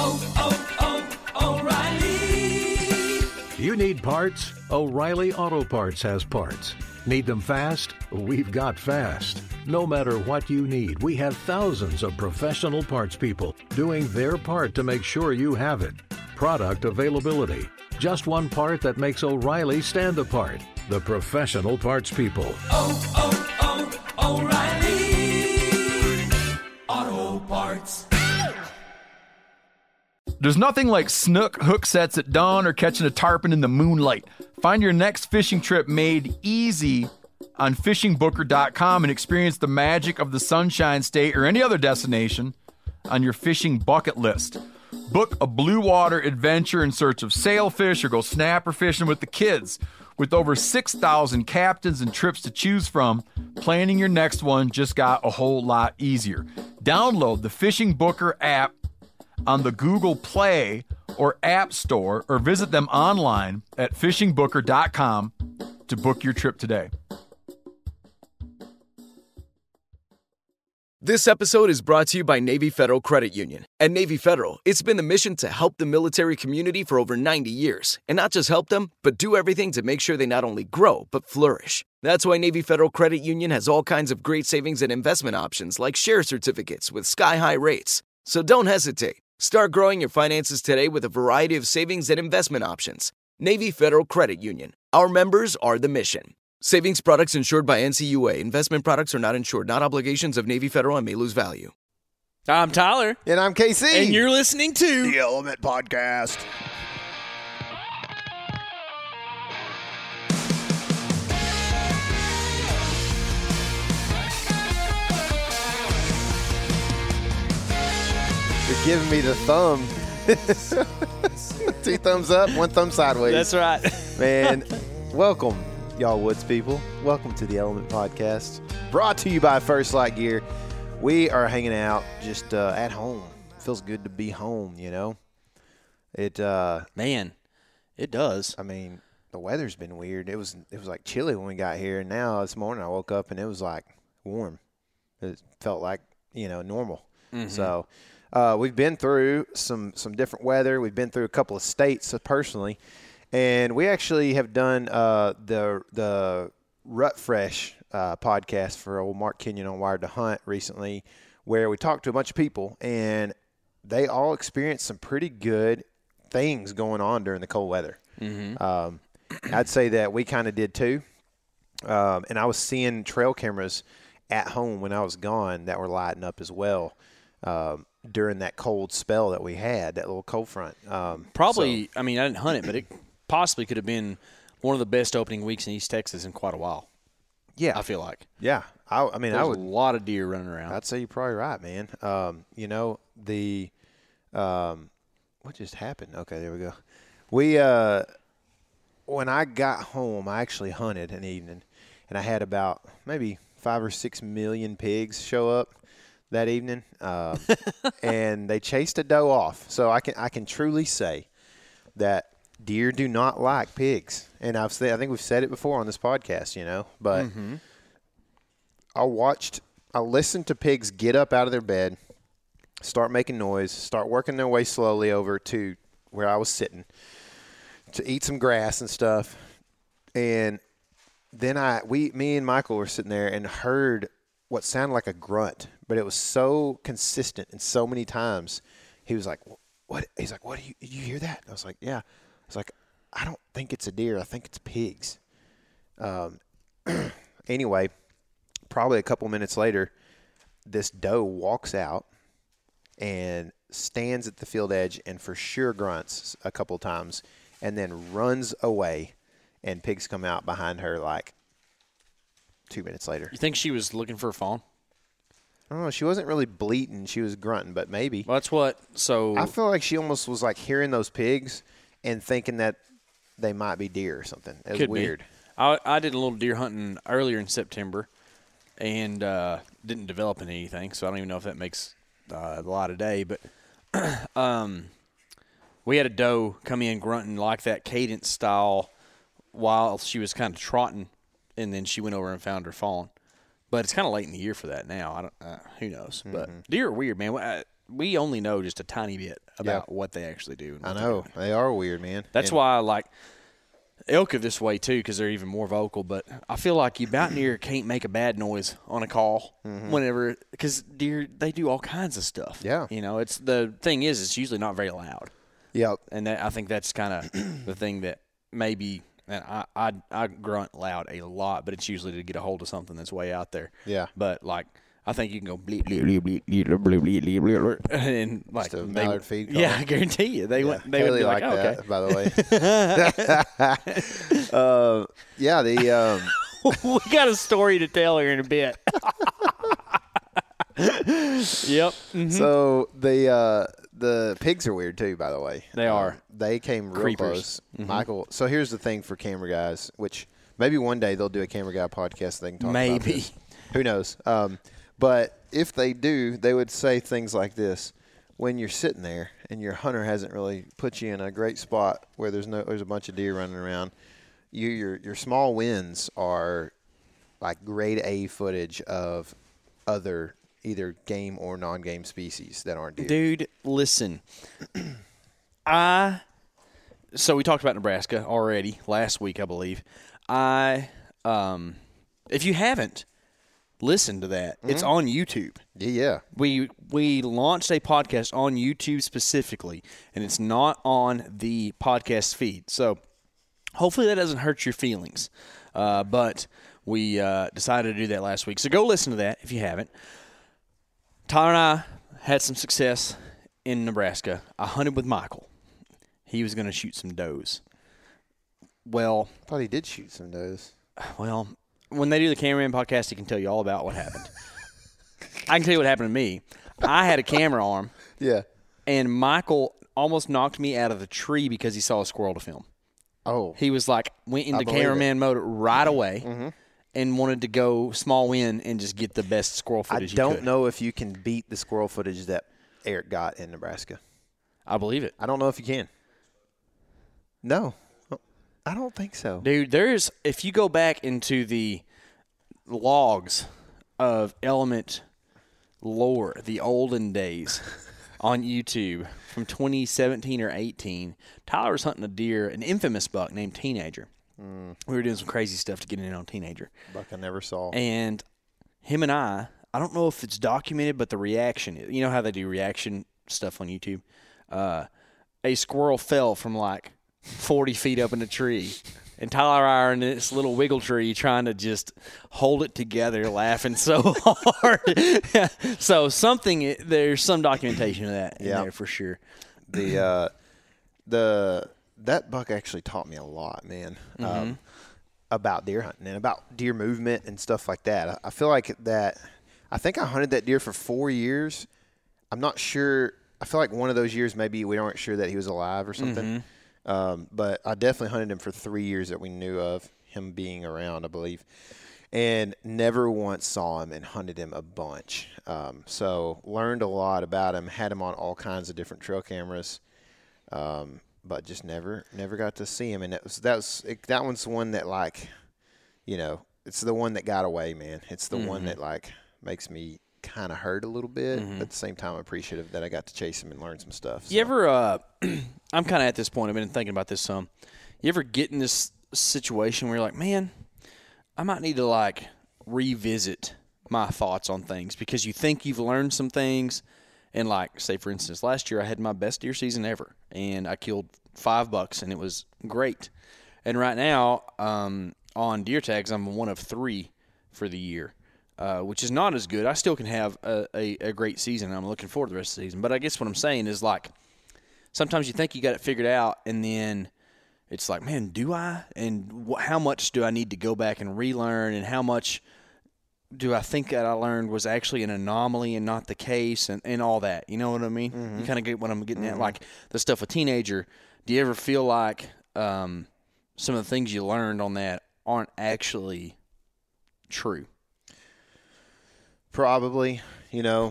O'Reilly. You need parts? O'Reilly Auto Parts has parts. Need them fast? We've got fast. No matter what you need, we have thousands of professional parts people doing their part to make sure you have it. Product availability. Just one part that makes O'Reilly stand apart. The professional parts people. O'Reilly Auto Parts. There's nothing like snook hook sets at dawn or catching a tarpon in the moonlight. Find your next fishing trip made easy on fishingbooker.com and experience the magic of the Sunshine State or any other destination on your fishing bucket list. Book a blue water adventure in search of sailfish or go snapper fishing with the kids. With over 6,000 captains and trips to choose from, planning your next one just got a whole lot easier. Download the Fishing Booker app on the Google Play or App Store, or visit them online at fishingbooker.com to book your trip today. This episode is brought to you by Navy Federal Credit Union. At Navy Federal, it's been the mission to help the military community for over 90 years. And not just help them, but do everything to make sure they not only grow, but flourish. That's why Navy Federal Credit Union has all kinds of great savings and investment options like share certificates with sky-high rates. So don't hesitate. Start growing your finances today with a variety of savings and investment options. Navy Federal Credit Union. Our members are the mission. Savings products insured by NCUA. Investment products are not insured, not obligations of Navy Federal and may lose value. I'm Tyler. And I'm KC. And you're listening to The Element Podcast. You're giving me the thumb. 2 thumbs up, 1 thumb sideways. That's right. Man, welcome, y'all Woods people. Welcome to the Element Podcast. Brought to you by First Light Gear. We are hanging out just at home. Feels good to be home, you know. Man, it does. I mean, the weather's been weird. It was like chilly when we got here, and now this morning I woke up and it was like warm. It felt like, normal. Mm-hmm. So we've been through some different weather. We've been through a couple of states personally, and we actually have done the Rut Fresh podcast for old Mark Kenyon on Wired to Hunt recently, where we talked to a bunch of people, and they all experienced some pretty good things going on during the cold weather. Mm-hmm. I'd say that we kind of did too, and I was seeing trail cameras at home when I was gone that were lighting up as well. During that cold spell that we had, that little cold front. Probably, I mean, I didn't hunt it, but it possibly could have been one of the best opening weeks in East Texas in quite a while. Yeah. I feel like. Yeah. I would. A lot of deer running around. I'd say you're probably right, man. What just happened? Okay, there we go. When I got home, I actually hunted an evening, and I had about maybe 5 or 6 million pigs show up that evening, and they chased a doe off. So I can truly say that deer do not like pigs, and I think we've said it before on this podcast, But mm-hmm. I listened to pigs get up out of their bed, start making noise, start working their way slowly over to where I was sitting to eat some grass and stuff, and then me and Michael were sitting there and heard what sounded like a grunt, but it was so consistent and so many times. He was like, "What?" He's like, "What? Did you hear that?" I was like, "Yeah." I was like, "I don't think it's a deer. I think it's pigs." Anyway, probably a couple minutes later, this doe walks out and stands at the field edge and for sure grunts a couple times and then runs away, and pigs come out behind her like 2 minutes later. You think she was looking for a fawn? I don't know. She wasn't really bleating. She was grunting, but maybe. Well, that's what. So I feel like she almost was like hearing those pigs and thinking that they might be deer or something. It was weird. I did a little deer hunting earlier in September and didn't develop in anything, so I don't even know if that makes a lot of day. But we had a doe come in grunting like that cadence style while she was kind of trotting, and then she went over and found her fawn. But it's kind of late in the year for that now. I don't. Who knows? Mm-hmm. But deer are weird, man. we only know just a tiny bit about what they actually do. And I what know. They are weird, man. That's why I like elk are this way, too, because they're even more vocal. But I feel like you mountaineer can't make a bad noise on a call whenever – because deer, they do all kinds of stuff. Yeah. You know, it's the thing is it's usually not very loud. Yep. And I think that's kind of the thing that maybe – and I grunt loud a lot, but it's usually to get a hold of something that's way out there. Yeah. But, like, I think you can go bleep, bleep, bleep, bleep, bleep, bleep, bleep, bleep, bleep, and, like, Just a mallard feed call. yeah, I guarantee you. They would be Haley like, oh, that, okay. by the way. Yeah, the We got a story to tell here in a bit. Yep. Mm-hmm. So the pigs are weird too, by the way. They are. They came real Creepers. close. Michael, so here's the thing for camera guys, which maybe one day they'll do a camera guy podcast. They can talk about Maybe. this. Who knows? But if they do, they would say things like this: when you're sitting there and your hunter hasn't really put you in a great spot where there's a bunch of deer running around, your small wins are like grade A footage of other either game or non-game species that aren't deer. Dude, listen. So we talked about Nebraska already last week, I believe. If you haven't listened to that, it's on YouTube. Yeah. We launched a podcast on YouTube specifically, and it's not on the podcast feed. So hopefully that doesn't hurt your feelings. But we decided to do that last week. So go listen to that if you haven't. Tyler and I had some success in Nebraska. I hunted with Michael. He was going to shoot some does. Well, I thought he did shoot some does. Well, when they do the Cameraman podcast, he can tell you all about what happened. I can tell you what happened to me. I had a camera arm, Yeah. and Michael almost knocked me out of the tree because he saw a squirrel to film. Oh. He was like, went into believe cameraman mode right away and wanted to go small win and just get the best squirrel I footage don't know if you can beat the squirrel footage that Eric got in Nebraska. I believe it. I don't know if you can. No. I don't think so. Dude, if you go back into the logs of Element lore, the olden days on YouTube from 2017 or 18, Tyler was hunting a deer, an infamous buck named Teenager. We were doing some crazy stuff to get in on Teenager. Buck I never saw. And him and I don't know if it's documented, but the reaction, you know how they do reaction stuff on YouTube? A squirrel fell from like 40 feet up in a tree. And Tyler and I are in this little wiggle tree trying to just hold it together, laughing so hard. So there's some documentation of that in there for sure. That buck actually taught me a lot, man, about deer hunting and about deer movement and stuff like that. I feel like that. I think I hunted that deer for 4 years. I'm not sure. I feel like one of those years maybe we weren't sure that he was alive or something. But I definitely hunted him for 3 years that we knew of him being around, I believe, and never once saw him and hunted him a bunch. So learned a lot about him, had him on all kinds of different trail cameras, but just never got to see him. And that one's the one that, like, you know, it's the one that got away, man. It's the one that, like, makes me kind of hurt a little bit, but at the same time appreciative that I got to chase him and learn some stuff. So. You ever I'm kind of at this point, I've been thinking about this some. You ever get in this situation where you're like, man, I might need to like revisit my thoughts on things because you think you've learned some things, and like, say for instance, last year I had my best deer season ever and I killed 5 bucks and it was great. And right now on deer tags I'm 1 of 3 for the year. Which is not as good. I still can have a great season. I'm looking forward to the rest of the season. But I guess what I'm saying is, like, sometimes you think you got it figured out, and then it's like, man, do I? And how much do I need to go back and relearn? And how much do I think that I learned was actually an anomaly and not the case, and all that? You know what I mean? You kind of get what I'm getting at. Like, the stuff with Teenager, do you ever feel like some of the things you learned on that aren't actually true? Probably, you know,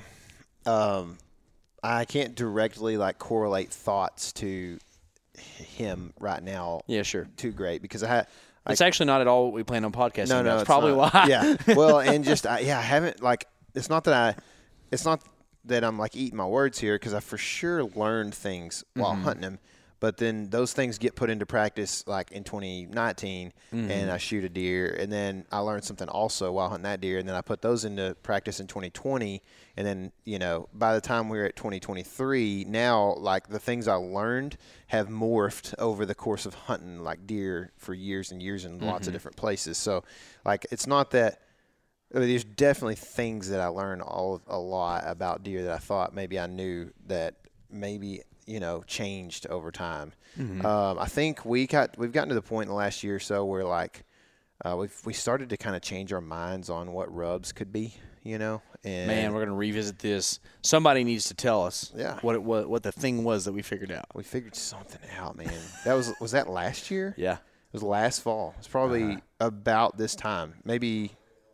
I can't directly like correlate thoughts to him right now. Yeah, sure. Too great because I had. It's actually not at all what we plan on podcasting. No, that's probably not. why. Yeah. Well, and just I haven't like. It's not that I'm like eating my words here because I for sure learned things while hunting them. But then those things get put into practice like in 2019 and I shoot a deer. And then I learned something also while hunting that deer. And then I put those into practice in 2020. And then, you know, by the time we were at 2023, now like the things I learned have morphed over the course of hunting like deer for years and years in lots of different places. So like it's not that I mean, there's definitely things that I learned a lot about deer that I thought maybe I knew that maybe – you know, changed over time. I think we've gotten to the point in the last year or so where like we started to kind of change our minds on what rubs could be, you know. And man, we're gonna revisit this. Somebody needs to tell us what the thing was that we figured out. We figured something out, man. That was that last year? Yeah, it was last fall. It's probably about this time, maybe.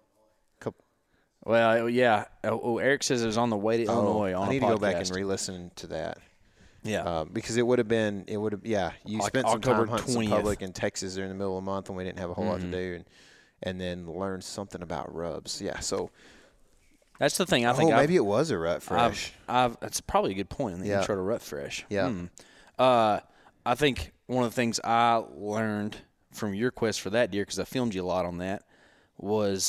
Well, yeah. Eric says it was on the way to Illinois on a podcast. I need to go back and re-listen to that. Yeah, because you spent some October time hunting 20th. some public in Texas during the middle of the month when we didn't have a whole lot to do, and then learned something about rubs. Yeah, so that's the thing. I think maybe it was a rut fresh. That's probably a good point in the intro to rut fresh. Yeah, I think one of the things I learned from your quest for that deer, because I filmed you a lot on that, was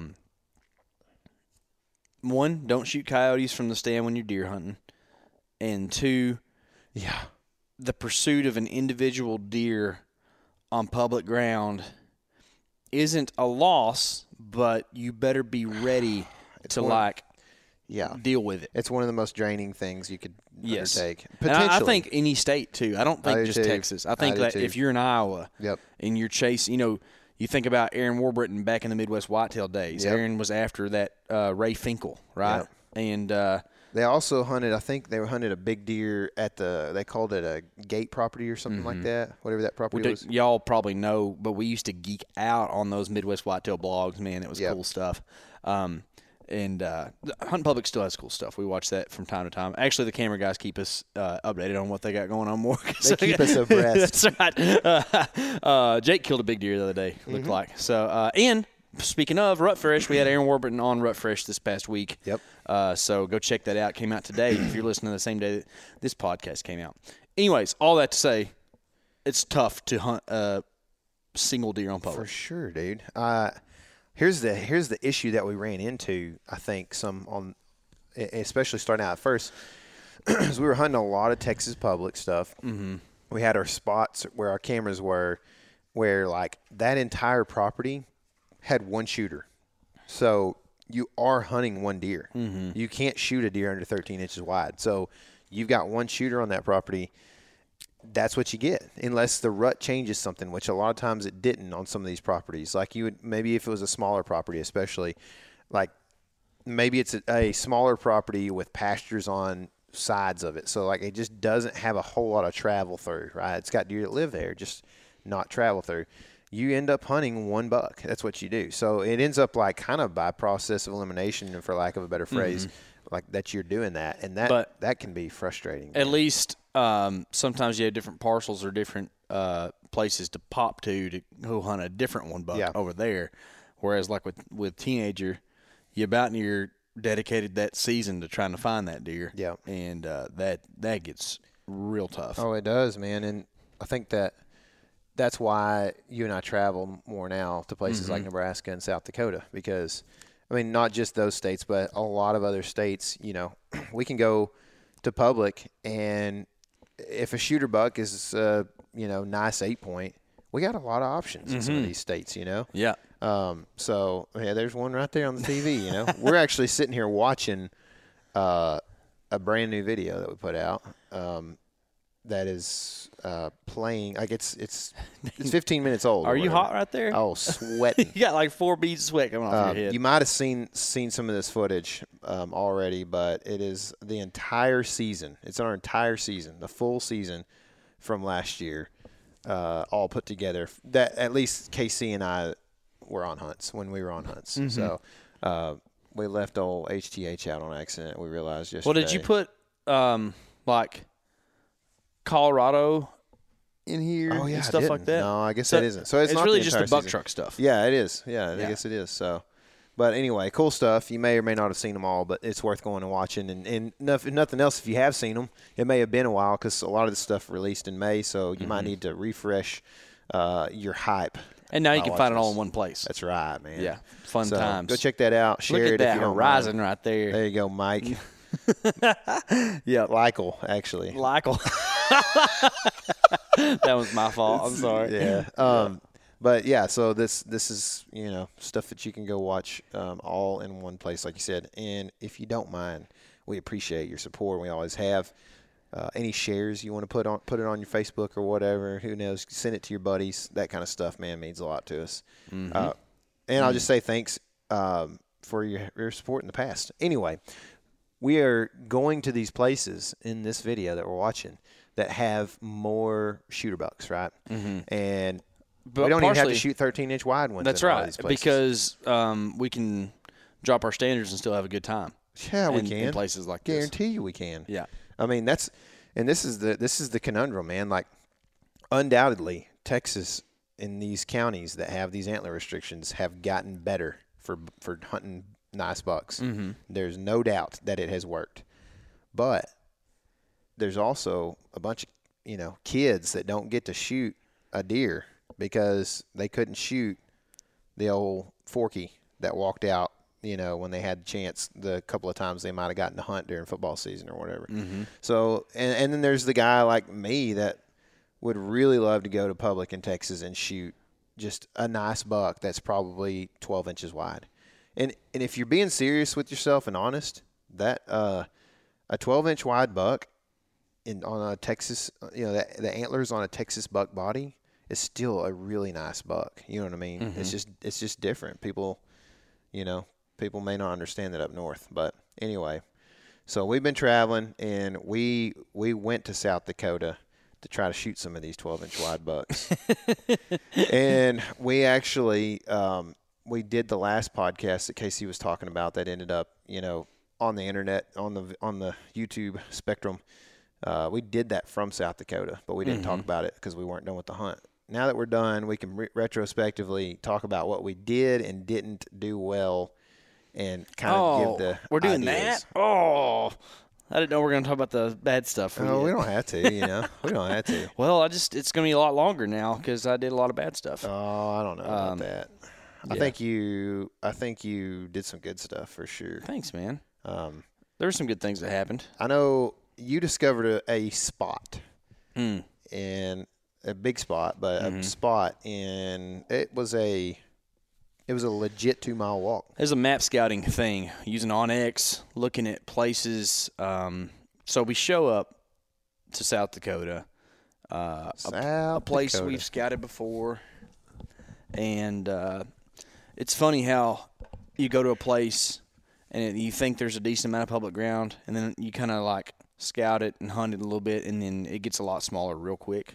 one, don't shoot coyotes from the stand when you're deer hunting, and two. Yeah. The pursuit of an individual deer on public ground isn't a loss, but you better be ready to deal with it. It's one of the most draining things you could undertake. And I think any state too. I don't think just Texas. I think that if you're in Iowa and you're chasing, you think about Aaron Warburton back in the Midwest Whitetail days. Aaron was after that Ray Finkel, right? Yep. And they also hunted, I think they hunted a big deer at they called it a gate property or something like that, whatever that property was. Y'all probably know, but we used to geek out on those Midwest Whitetail blogs, man. It was cool stuff. And Hunting Public still has cool stuff. We watch that from time to time. Actually, the camera guys keep us updated on what they got going on more. They keep us abreast. That's right. Jake killed a big deer the other day, looked like. So, and speaking of Rut Fresh, we had Aaron Warburton on Rut Fresh this past week. Yep. So go check that out. It came out today if you're listening the same day that this podcast came out. Anyways, all that to say, it's tough to hunt single deer on public. For sure, dude. Here's the issue that we ran into, I think, especially starting out at first, is we were hunting a lot of Texas public stuff. Mm-hmm. We had our spots where our cameras were, where like that entire property had one shooter. So you are hunting one deer. Mm-hmm. You can't shoot a deer under 13 inches wide. So you've got one shooter on that property. That's what you get, unless the rut changes something, which a lot of times it didn't on some of these properties. Like you would, maybe if it was a smaller property, especially, like maybe it's a smaller property with pastures on sides of it. So like it just doesn't have a whole lot of travel through, right? It's got deer that live there, just not travel through. You end up hunting one buck. That's what you do. So it ends up like kind of by process of elimination, and for lack of a better phrase, like that you're doing that. And that can be frustrating. At least sometimes you have different parcels or different places to pop to go hunt a different one buck over there. Whereas like with teenager, you about near dedicated that season to trying to find that deer. Yeah. And that gets real tough. Oh, it does, man. And I think that's why you and I travel more now to places like Nebraska and South Dakota, because, I mean, not just those states, but a lot of other states, we can go to public, and if a shooter buck is, nice 8-point, we got a lot of options in some of these states, Yeah. So, there's one right there on the TV, We're actually sitting here watching a brand new video that we put out that is playing. Like it's 15 minutes old. Are you hot right there? Oh, sweating. You got like 4 beads of sweat coming off your head. You might have seen some of this footage already, but it is the entire season. It's our entire season, the full season from last year, all put together. That at least KC and I were on hunts when we were on hunts. Mm-hmm. So we left old HTH out on accident. We realized yesterday. Well, did you put like Colorado in here and stuff like that? No, I guess that isn't. So it's not really the just the entire buck season. truck stuff. Yeah, it is. Yeah, I guess it is. So But anyway, cool stuff. You may or may not have seen them all, but it's worth going and watching. And if nothing else, if you have seen them, it may have been a while because a lot of this stuff released in May, so you might need to refresh your hype. And now you can find it all in one place. That's right, man. Yeah, fun so times. Go check that out. Share Look at it that if you don't horizon mind. right there. There you go, Mike. Yeah, Lykel, actually. Lykel. That was my fault. I'm sorry. Yeah. But yeah, so this is stuff that you can go watch all in one place, like you said. And if you don't mind, we appreciate your support. We always have. Any shares you want to put it on your Facebook or whatever. Who knows? Send it to your buddies. That kind of stuff, man, means a lot to us. And I'll just say thanks for your support in the past. Anyway, we are going to these places in this video that we're watching that have more shooter bucks, right? And But we don't even have to partially- shoot 13-inch wide ones. That's in a lot of right, these places. because we can drop our standards and still have a good time. Yeah, we in can. places like this. Guarantee you we can. Yeah. I mean, this is the conundrum, man. Like, undoubtedly, Texas in these counties that have these antler restrictions have gotten better for hunting nice bucks. There's no doubt that it has worked. But there's also a bunch of, kids that don't get to shoot a deer because they couldn't shoot the old Forky that walked out, when they had the chance, the couple of times they might have gotten to hunt during football season or whatever. So, and then there's the guy like me that would really love to go to public in Texas and shoot just a nice buck that's probably 12 inches wide. And if you're being serious with yourself and honest, that a 12-inch wide buck on a Texas, the antlers on a Texas buck body is still a really nice buck. You know what I mean? It's just different. People may not understand that up north, but anyway. So we've been traveling, and we went to South Dakota to try to shoot some of these 12-inch wide bucks. And we actually we did the last podcast that Casey was talking about that ended up, on the internet, on the YouTube spectrum. We did that from South Dakota, but we didn't talk about it because we weren't done with the hunt. Now that we're done, we can retrospectively talk about what we did and didn't do well and kind of give the we're doing ideas. that? Oh, I didn't know we were going to talk about the bad stuff. No, we don't have to, We don't have to. Well, it's going to be a lot longer now because I did a lot of bad stuff. Oh, I don't know about that. I think you did some good stuff for sure. Thanks, man. There were some good things that happened. I know you discovered a spot, and a big spot, but a spot, and it was a legit 2-mile walk. It was a map scouting thing, using OnX, looking at places. So we show up to South Dakota, a place Dakota. we've scouted before, and it's funny how you go to a place and you think there's a decent amount of public ground, and then you kind of like scout it and hunt it a little bit, and then it gets a lot smaller real quick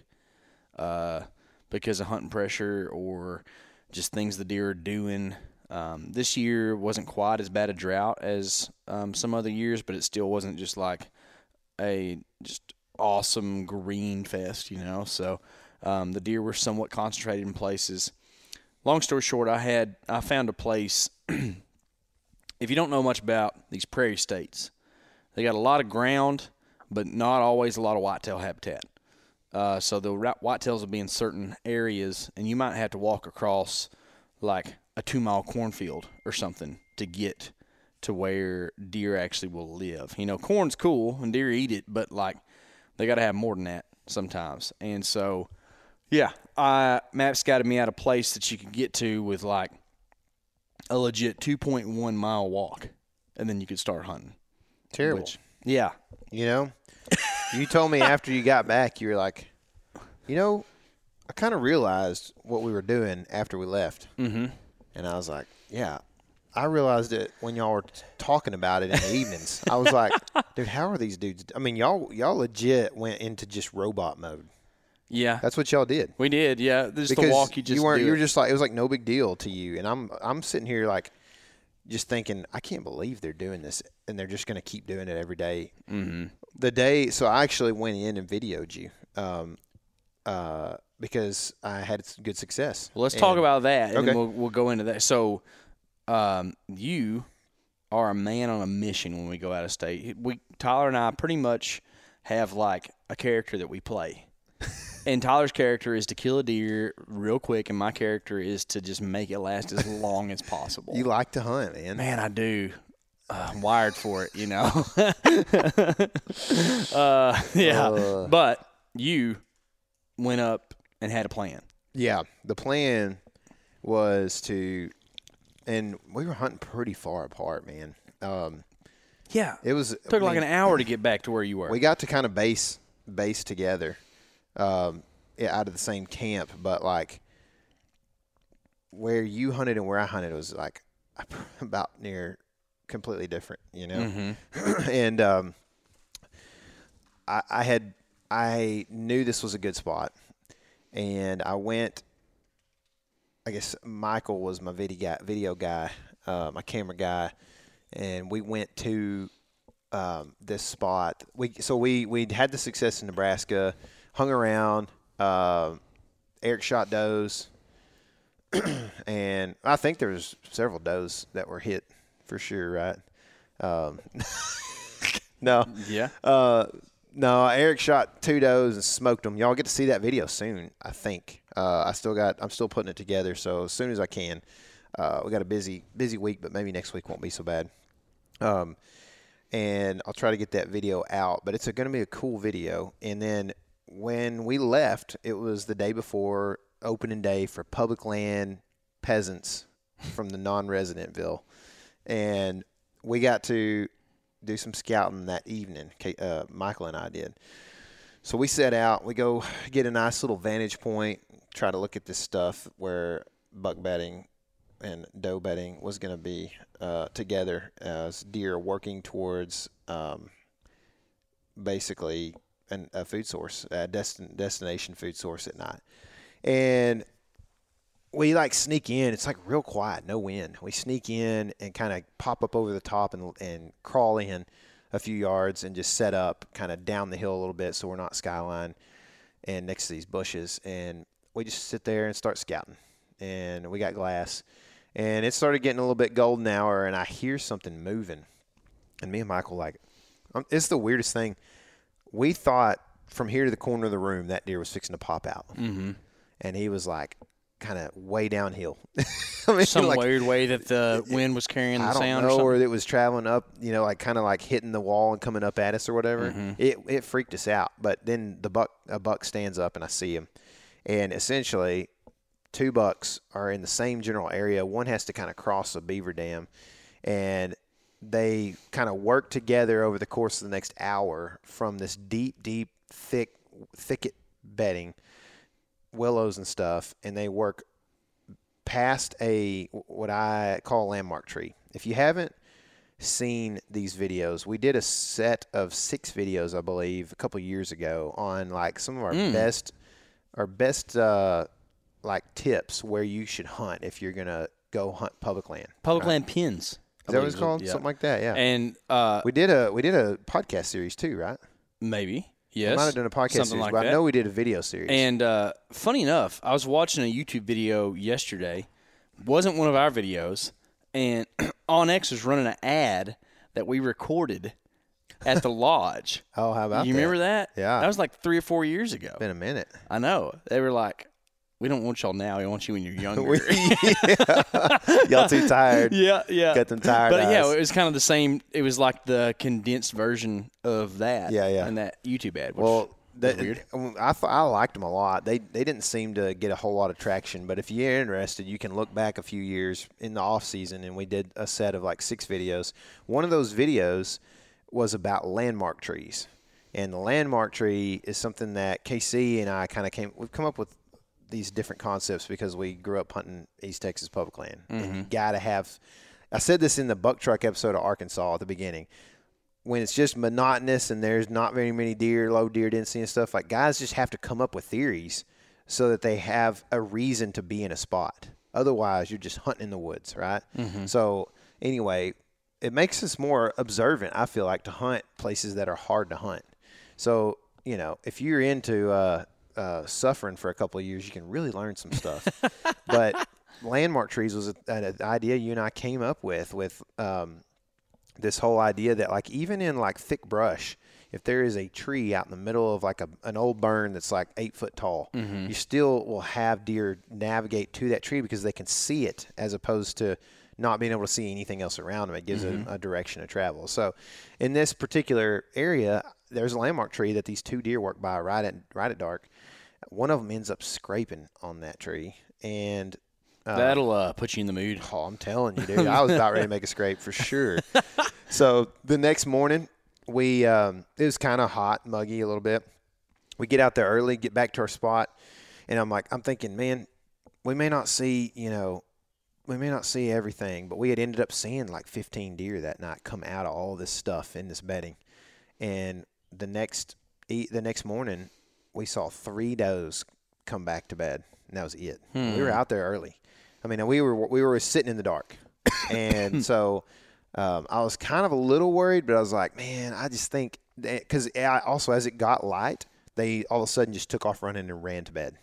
because of hunting pressure or just things the deer are doing. This year wasn't quite as bad a drought as some other years, but it still wasn't just like a just awesome green fest, So the deer were somewhat concentrated in places. Long story short, I found a place. If you don't know much about these prairie states, they got a lot of ground, but not always a lot of whitetail habitat. So the whitetails will be in certain areas, and you might have to walk across like a 2-mile cornfield or something to get to where deer actually will live. Corn's cool and deer eat it, but like they got to have more than that sometimes. And so, yeah, map scouted me out a place that you could get to with like a legit 2.1 mile walk, and then you could start hunting. Terrible. Yeah. You told me after you got back, you were like, I kind of realized what we were doing after we left. Mm-hmm. And I was like, yeah, I realized it when y'all were talking about it in the evenings. I was like, dude, how are these dudes? I mean, y'all legit went into just robot mode. Yeah. That's what y'all did. We did, yeah. Just Because the walk you just you do. were just like, it was like no big deal to you. And I'm sitting here like just thinking, I can't believe they're doing this, and they're just going to keep doing it every day. Mm-hmm. So I actually went in and videoed you because I had good success. Well, let's talk about that, and Okay. then we'll go into that. So you are a man on a mission when we go out of state. Tyler and I pretty much have like a character that we play. And Tyler's character is to kill a deer real quick, and my character is to just make it last as long as possible. You like to hunt, man. Man, I do. I'm wired for it, you know. Yeah. But you went up and had a plan. Yeah. The plan was to – and we were hunting pretty far apart, man. Yeah. It was – took like an hour to get back to where you were. We got to kind of base together. Out of the same camp, but like where you hunted and where I hunted was like about near completely different, you know. Mm-hmm. And I knew this was a good spot, and I went. I guess Michael was my video guy, my camera guy, and we went to this spot. We had the success in Nebraska. Hung around. Eric shot does, and I think there was several does that were hit for sure, right? No. Yeah. No, Eric shot 2 does and smoked them. Y'all get to see that video soon, I think. I'm still putting it together, so as soon as I can. We got a busy week, but maybe next week won't be so bad. And I'll try to get that video out, but it's going to be a cool video. And then when we left, it was the day before opening day for public land peasants from the non-residentville. And we got to do some scouting that evening. Michael and I did. So we set out. We go get a nice little vantage point, try to look at this stuff where buck bedding and doe bedding was going to be together as deer working towards basically a food source, a destination food source at night. And we like sneak in. It's like real quiet, no wind. We sneak in and kind of pop up over the top and crawl in a few yards and just set up kind of down the hill a little bit so we're not skyline and next to these bushes. And we just sit there and start scouting. And we got glass. And it started getting a little bit golden hour, and I hear something moving. And me and Michael it's the weirdest thing. We thought from here to the corner of the room that deer was fixing to pop out. Mm-hmm. And he was like kind of way downhill. I mean, some weird way that the wind was carrying the sound or something? I don't know, or it was traveling up, like kind of like hitting the wall and coming up at us or whatever. Mm-hmm. It freaked us out. But then a buck stands up, and I see him. And essentially 2 bucks are in the same general area. One has to kind of cross a beaver dam. And they kind of work together over the course of the next hour from this deep, thicket bedding, willows and stuff, and they work past what I call a landmark tree. If you haven't seen these videos, we did a set of 6 videos, I believe, a couple years ago on like some of our best like tips where you should hunt if you're gonna go hunt public land. Public land pins. Is that what it's called? Yeah. Something like that, yeah. And we did a podcast series too, right? Maybe. Yes. We might have done a podcast series, like but that. I know we did a video series. And funny enough, I was watching a YouTube video yesterday. Wasn't one of our videos, and OnX was running an ad that we recorded at the lodge. Oh, how about that? You remember that? Yeah. That was like 3 or 4 years ago. Been a minute. I know. They were like, we don't want y'all now. We want you when you're younger. Y'all too tired. Yeah. Got them tired But eyes. yeah, it was kind of the same. It was like the condensed version of that. Yeah. And that YouTube ad. Well, weird. I liked them a lot. They didn't seem to get a whole lot of traction. But if you're interested, you can look back a few years in the off season, and we did a set of like 6 videos. One of those videos was about landmark trees, and the landmark tree is something that KC and I we've come up with these different concepts because we grew up hunting East Texas public land. Mm-hmm. And you got to have – I said this in the Buck Truck episode of Arkansas at the beginning. When it's just monotonous and there's not very many deer, low deer density and stuff, like guys just have to come up with theories so that they have a reason to be in a spot. Otherwise, you're just hunting in the woods, right? Mm-hmm. So anyway, it makes us more observant, I feel like, to hunt places that are hard to hunt. So, if you're into suffering for a couple of years, you can really learn some stuff. But landmark trees was an idea you and I came up with this whole idea that, like, even in like thick brush, if there is a tree out in the middle of like an old burn that's like 8 foot tall, you still will have deer navigate to that tree because they can see it, as opposed to not being able to see anything else around them. It gives them a direction of travel. So in this particular area, there's a landmark tree that these 2 deer walk by right at dark. One of them ends up scraping on that tree, and that'll put you in the mood. Oh, I'm telling you, dude. I was about ready to make a scrape for sure. So the next morning, it was kind of hot, muggy a little bit. We get out there early, get back to our spot, and I'm thinking, man, we may not see everything, but we had ended up seeing like 15 deer that night come out of all this stuff in this bedding. And the next morning, we saw 3 does come back to bed, and that was it. We were out there early. I mean, we were sitting in the dark, and so I was kind of a little worried, but I was like, man, I just think because also as it got light, they all of a sudden just took off running and ran to bed.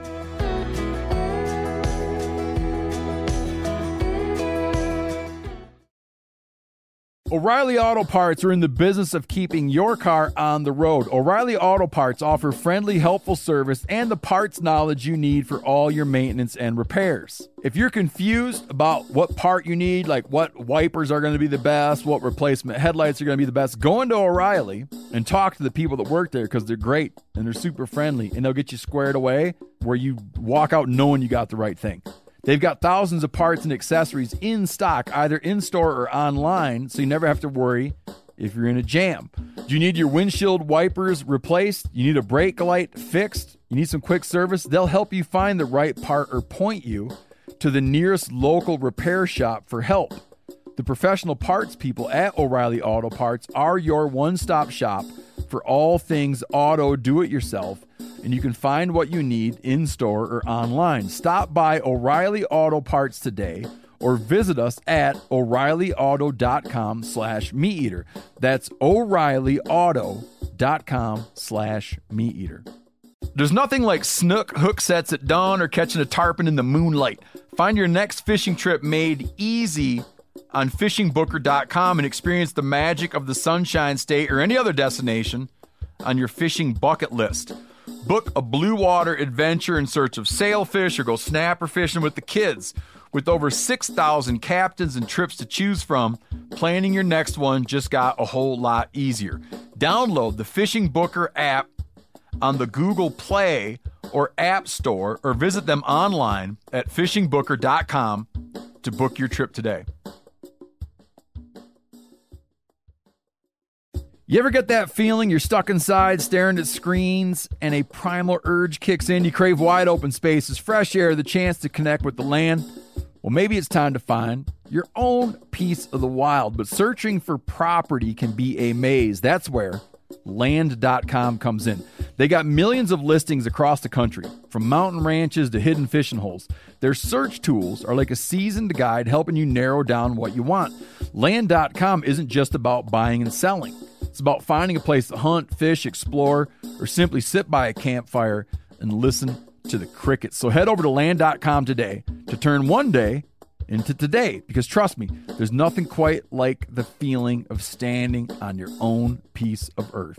O'Reilly Auto Parts are in the business of keeping your car on the road. O'Reilly Auto Parts offer friendly, helpful service and the parts knowledge you need for all your maintenance and repairs. If you're confused about what part you need, like what wipers are going to be the best, what replacement headlights are going to be the best, go into O'Reilly and talk to the people that work there, because they're great and they're super friendly, and they'll get you squared away where you walk out knowing you got the right thing. They've got thousands of parts and accessories in stock, either in-store or online, so you never have to worry if you're in a jam. Do you need your windshield wipers replaced? You need a brake light fixed? You need some quick service? They'll help you find the right part or point you to the nearest local repair shop for help. The professional parts people at O'Reilly Auto Parts are your one-stop shop for all things auto do-it-yourself, and you can find what you need in-store or online. Stop by O'Reilly Auto Parts today or visit us at O'ReillyAuto.com/MeatEater. That's O'ReillyAuto.com/MeatEater. There's nothing like snook hook sets at dawn or catching a tarpon in the moonlight. Find your next fishing trip made easy on fishingbooker.com and experience the magic of the Sunshine State or any other destination on your fishing bucket list. Book a blue water adventure in search of sailfish or go snapper fishing with the kids. With over 6,000 captains and trips to choose from, planning your next one just got a whole lot easier. Download the Fishing Booker app on the Google Play or App Store, or visit them online at fishingbooker.com to book your trip today. You ever get that feeling you're stuck inside staring at screens and a primal urge kicks in? You crave wide open spaces, fresh air, the chance to connect with the land. Well, maybe it's time to find your own piece of the wild, but searching for property can be a maze. That's where Land.com comes in. They got millions of listings across the country, from mountain ranches to hidden fishing holes. Their search tools are like a seasoned guide helping you narrow down what you want. Land.com isn't just about buying and selling. It's about finding a place to hunt, fish, explore, or simply sit by a campfire and listen to the crickets. So head over to Land.com today to turn one day into today, because trust me, there's nothing quite like the feeling of standing on your own piece of earth.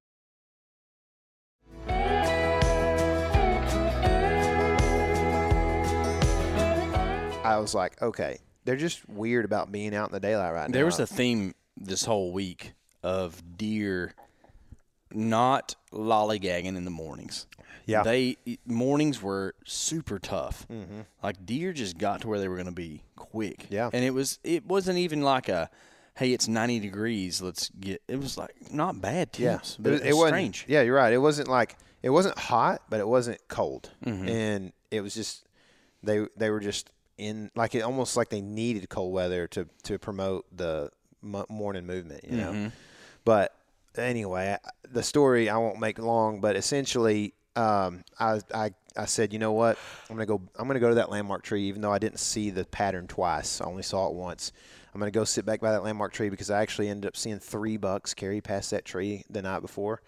I was like, okay, they're just weird about being out in the daylight right now. There was a theme this whole week of deer not lollygagging in the mornings. Yeah. Mornings were super tough. Mm-hmm. Like, deer just got to where they were going to be quick. Yeah. And it wasn't even like a, hey, it's 90 degrees, it was like not bad temps. Yeah. But it was strange. Yeah, you're right. It wasn't hot, but it wasn't cold. Mm-hmm. And it was just, they were just in, like, it almost like they needed cold weather to promote the morning movement, you know. Mm-hmm. But anyway, the story I won't make long, but essentially, I said, you know what, I'm gonna go to that landmark tree, even though I didn't see the pattern twice. I only saw it once. I'm gonna go sit back by that landmark tree, because I actually ended up seeing 3 bucks carry past that tree the night before,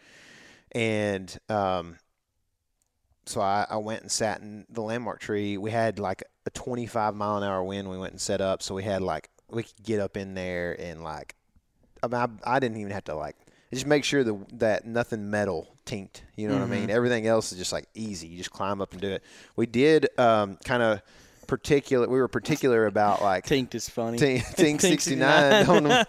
and so I went and sat in the landmark tree. We had like a 25 mile an hour wind. We went and set up, so we had we could get up in there and I didn't even have to just make sure that nothing metal tinked. You know what I mean? Everything else is just easy. You just climb up and do it. We did kind of particular. We were particular about Tinked is funny. Tink 69.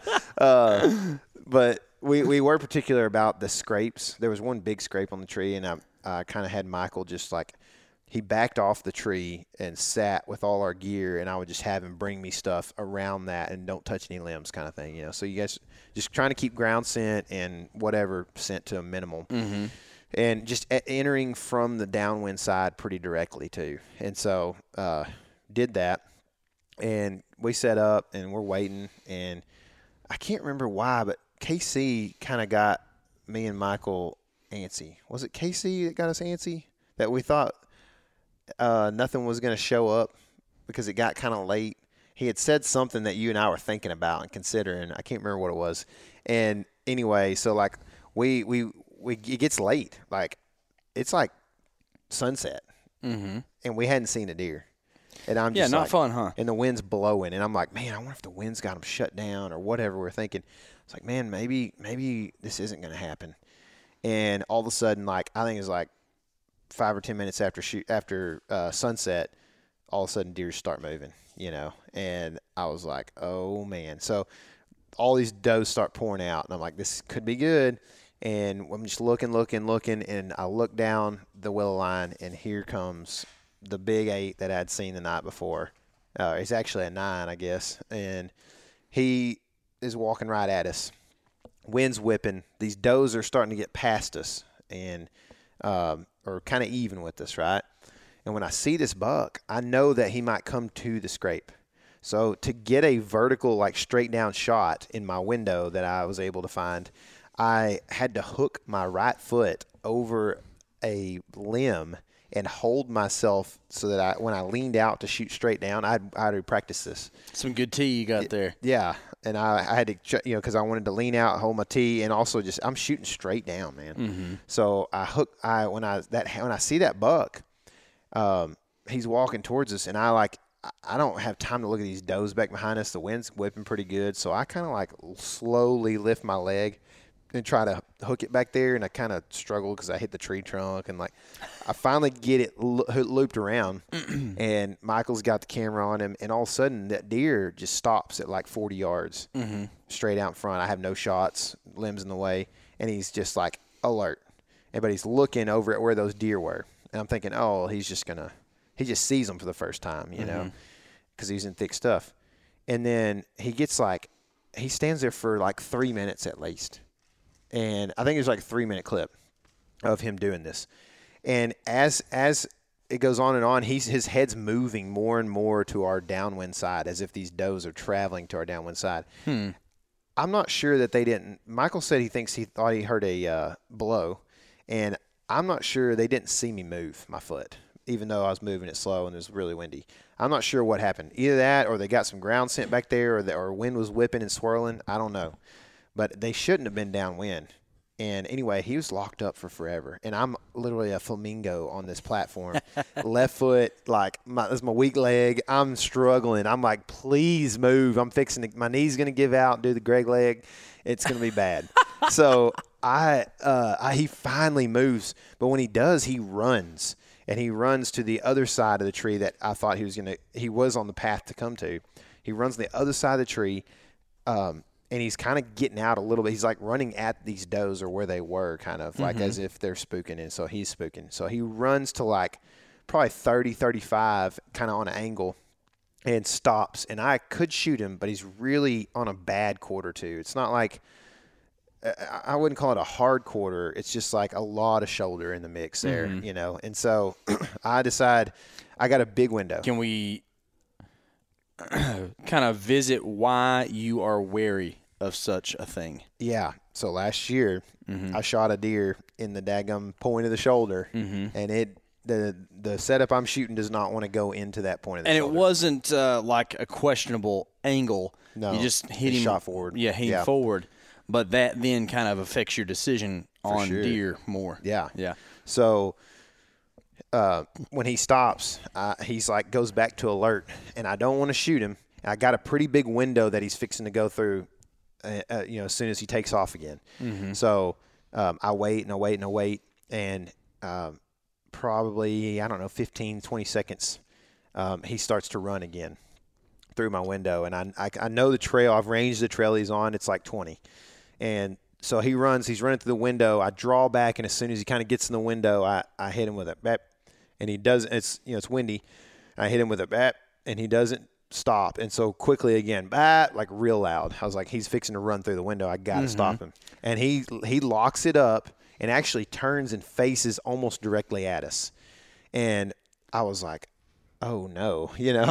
But we were particular about the scrapes. There was one big scrape on the tree, and I kind of had Michael just he backed off the tree and sat with all our gear, and I would just have him bring me stuff around that and don't touch any limbs kind of thing, So you guys just trying to keep ground scent and whatever scent to a minimal. Mm-hmm. And just entering from the downwind side pretty directly too. And so did that, and we set up and we're waiting, and I can't remember why, but KC kind of got me and Michael antsy. Was it KC that got us antsy? That we thought nothing was going to show up because it got kind of late. He had said something that you and I were thinking about and considering. I can't remember what it was. And anyway, so it gets late. It's sunset, and we hadn't seen a deer. And I'm just not fun, huh? And the wind's blowing, and I'm like, man, I wonder if the wind's got them shut down or whatever we're thinking. It's like, man, maybe this isn't going to happen. And all of a sudden, I think it was 5 or 10 minutes after sunset, all of a sudden deers start moving, And I was like, oh man. So all these does start pouring out, and I'm like, this could be good. And I'm just looking, and I look down the willow line, and here comes the big 8 that I'd seen the night before. It's actually a 9, I guess. And he is walking right at us. Wind's whipping. These does are starting to get past us and or kind of even with us, right? And when I see this buck, I know that he might come to the scrape. So to get a vertical, straight down shot in my window that I was able to find, I had to hook my right foot over a limb and hold myself so that when I leaned out to shoot straight down, I'd already practiced this. Some good tee you got there. Yeah, and I had to, because I wanted to lean out, hold my tee, and also I'm shooting straight down, man. Mm-hmm. So when I see that buck, he's walking towards us, and I don't have time to look at these does back behind us. The wind's whipping pretty good, so I kind of slowly lift my leg and try to hook it back there, and I kind of struggle because I hit the tree trunk, and I finally get it looped around, and Michael's got the camera on him, and all of a sudden that deer just stops at 40 yards straight out in front. I have no shots, limbs in the way, and he's just alert, but he's looking over at where those deer were, and I'm thinking, oh, he just sees them for the first time, because he's in thick stuff, and then he gets he stands there for 3 minutes at least. And I think it was a 3-minute clip of him doing this. And as it goes on and on, his head's moving more and more to our downwind side as if these does are traveling to our downwind side. I'm not sure that they didn't. Michael said he thought he heard a blow. And I'm not sure they didn't see me move my foot, even though I was moving it slow and it was really windy. I'm not sure what happened. Either that or they got some ground scent back there or wind was whipping and swirling. I don't know. But they shouldn't have been downwind. And anyway, he was locked up for forever. And I'm literally a flamingo on this platform. Left foot, that's my weak leg. I'm struggling. I'm like, please move. I'm fixing my knee's going to give out, do the Greg leg. It's going to be bad. So he finally moves. But when he does, he runs. And he runs to the other side of the tree that I thought he was on the path to come to. He runs to the other side of the tree. And he's kind of getting out a little bit. He's running at these does or where they were, kind of as if they're spooking. And so he's spooking. So he runs to probably 30, 35, kind of on an angle, and stops. And I could shoot him, but he's really on a bad quarter too. It's not I wouldn't call it a hard quarter. It's just a lot of shoulder in the mix there, And so I decide I got a big window. Can we kind of visit why you are wary of such a thing? Yeah. So last year, I shot a deer in the daggum point of the shoulder, and the setup I'm shooting does not want to go into that point of the shoulder. And it wasn't a questionable angle. No, you just hit him. Shot forward. Yeah, hit him forward. But that then kind of affects your decision on deer more. Yeah. Yeah. So when he stops, he's like goes back to alert, and I don't want to shoot him. I got a pretty big window that he's fixing to go through, as soon as he takes off again. Mm-hmm. So I wait and I wait and I wait, and probably, 15, 20 seconds, he starts to run again through my window. And I know the trail. I've ranged the trail he's on. It's like 20. And so he's running through the window. I draw back, and as soon as he kind of gets in the window, I hit him with a bat. And he doesn't, it's windy. I hit him with a bat, and he doesn't stop. And so quickly again, bat, like real loud. I was like, he's fixing to run through the window. I got to stop him. And he locks it up and actually turns and faces almost directly at us. And I was like, oh no,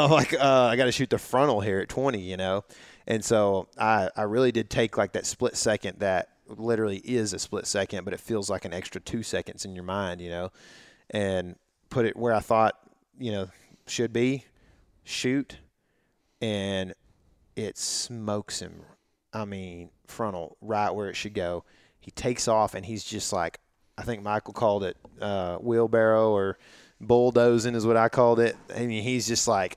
I got to shoot the frontal here at 20, And so I really did take like that split second that literally is a split second, but it feels like an extra 2 seconds in your mind, and put it where I thought, should be, shoot, and it smokes him. I mean, frontal, right where it should go. He takes off, and he's just like, I think Michael called it wheelbarrow or bulldozing is what I called it. I mean, he's just like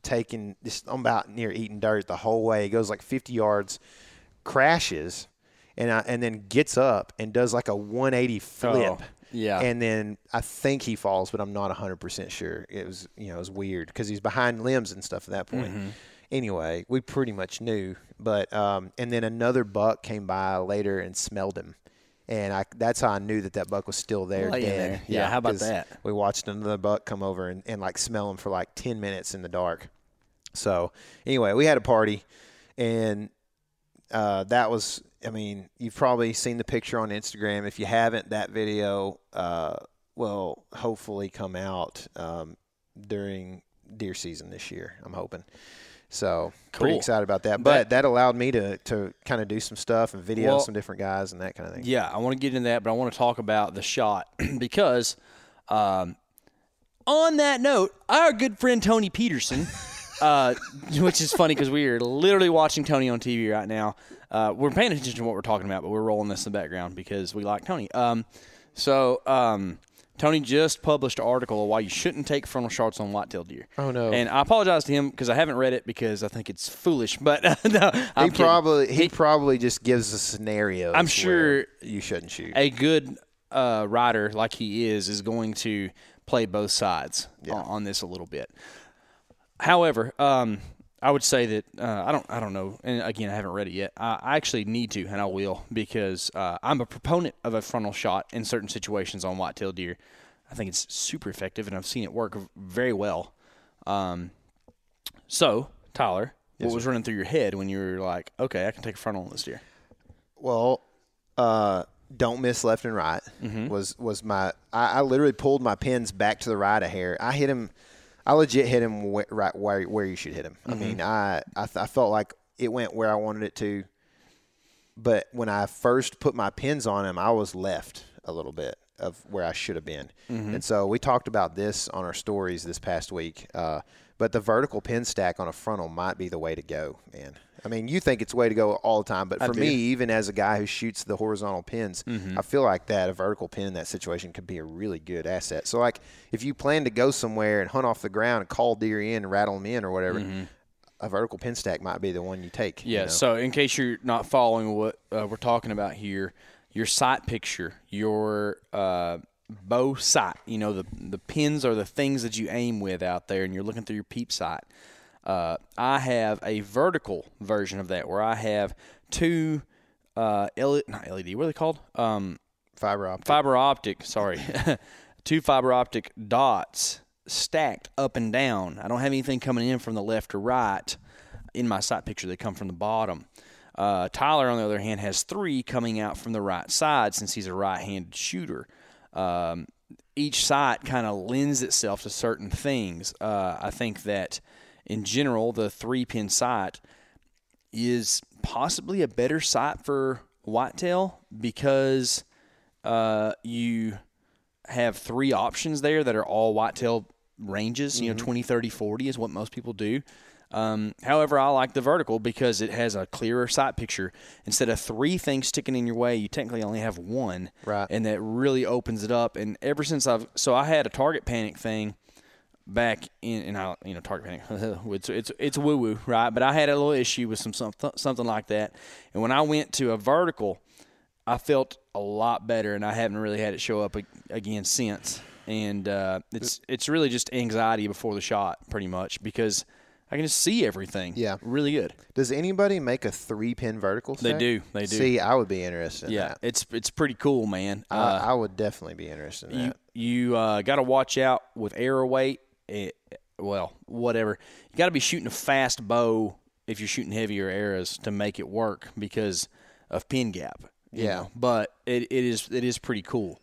I'm about near eating dirt the whole way. He goes like 50 yards, crashes, and then gets up and does like a 180 flip. Oh, yeah. And then I think he falls, but I'm not 100% sure. It was, it was weird because he's behind limbs and stuff at that point. Mm-hmm. Anyway, we pretty much knew. But and then another buck came by later and smelled him. And that's how I knew that buck was still there, dead. There. Yeah, how about that? We watched another buck come over and like smell him for like 10 minutes in the dark. So anyway, we had a party, and that was, you've probably seen the picture on Instagram. If you haven't, that video will hopefully come out during deer season this year, I'm hoping. So pretty excited about that. But that allowed me to kind of do some stuff and video some different guys and that kind of thing. Yeah, I want to get into that, but I want to talk about the shot because on that note, our good friend Tony Peterson, which is funny because we are literally watching Tony on TV right now. We're paying attention to what we're talking about, but we're rolling this in the background because we like Tony. Tony just published an article of why you shouldn't take frontal shots on whitetail deer. Oh, no. And I apologize to him because I haven't read it because I think it's foolish. But no, he probably just gives a scenario. I'm sure you shouldn't shoot. A good rider like he is going to play both sides on this a little bit. However, I would say that I don't know, and again, I haven't read it yet. I actually need to, and I will, because I'm a proponent of a frontal shot in certain situations on whitetail deer. I think it's super effective, and I've seen it work very well. So, Tyler, what was running through your head when you were like, okay, I can take a frontal on this deer? Well, don't miss left and right was my – I literally pulled my pins back to the right a hair. I legit hit him right where you should hit him. I mean, I felt like it went where I wanted it to. But when I first put my pins on him, I was left a little bit of where I should have been. And so we talked about this on our stories this past week. But the vertical pin stack on a frontal might be the way to go, man. I mean, you think it's the way to go all the time, but for me, even as a guy who shoots the horizontal pins, I feel like a vertical pin in that situation could be a really good asset. So, like, if you plan to go somewhere and hunt off the ground and call deer in and rattle them in or whatever, a vertical pin stack might be the one you take. Yeah, so in case you're not following what we're talking about here, your sight picture, your bow sight, the pins are the things that you aim with out there, and you're looking through your peep sight. I have a vertical version of that where I have two not LED, what are they called? Fiber optic, sorry. Two fiber optic dots stacked up and down. I don't have anything coming in from the left or right in my sight picture. They come from the bottom. Tyler, on the other hand, has three coming out from the right side since he's a right-handed shooter. Each sight kind of lends itself to certain things. I think that in general, the 3-pin sight is possibly a better sight for whitetail because you have 3 options there that are all whitetail ranges. 20, 30, 40 is what most people do. However, I like the vertical because it has a clearer sight picture. Instead of 3 things sticking in your way, you technically only have 1. Right. And that really opens it up. And ever since I had a target panic thing back in target panic. it's woo woo, right? But I had a little issue with something like that. And when I went to a vertical, I felt a lot better, and I haven't really had it show up again since. And it's really just anxiety before the shot, pretty much, because I can just see everything. Yeah. Really good. Does anybody make a 3-pin vertical set? They do. See, I would be interested in that. It's pretty cool, man. I would definitely be interested in that. You got to watch out with arrow weight. Whatever. You got to be shooting a fast bow if you're shooting heavier arrows to make it work because of pin gap. You know? But it is pretty cool.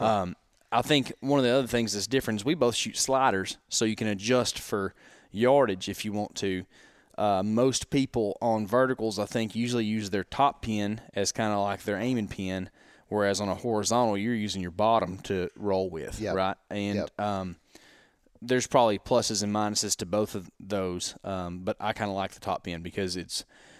I think one of the other things that's different is we both shoot sliders, so you can adjust for yardage if you want to. Most people on verticals, I think, usually use their top pin as kind of like their aiming pin, whereas on a horizontal, you're using your bottom to roll with, right? And there's probably pluses and minuses to both of those, but I kind of like the top pin because it's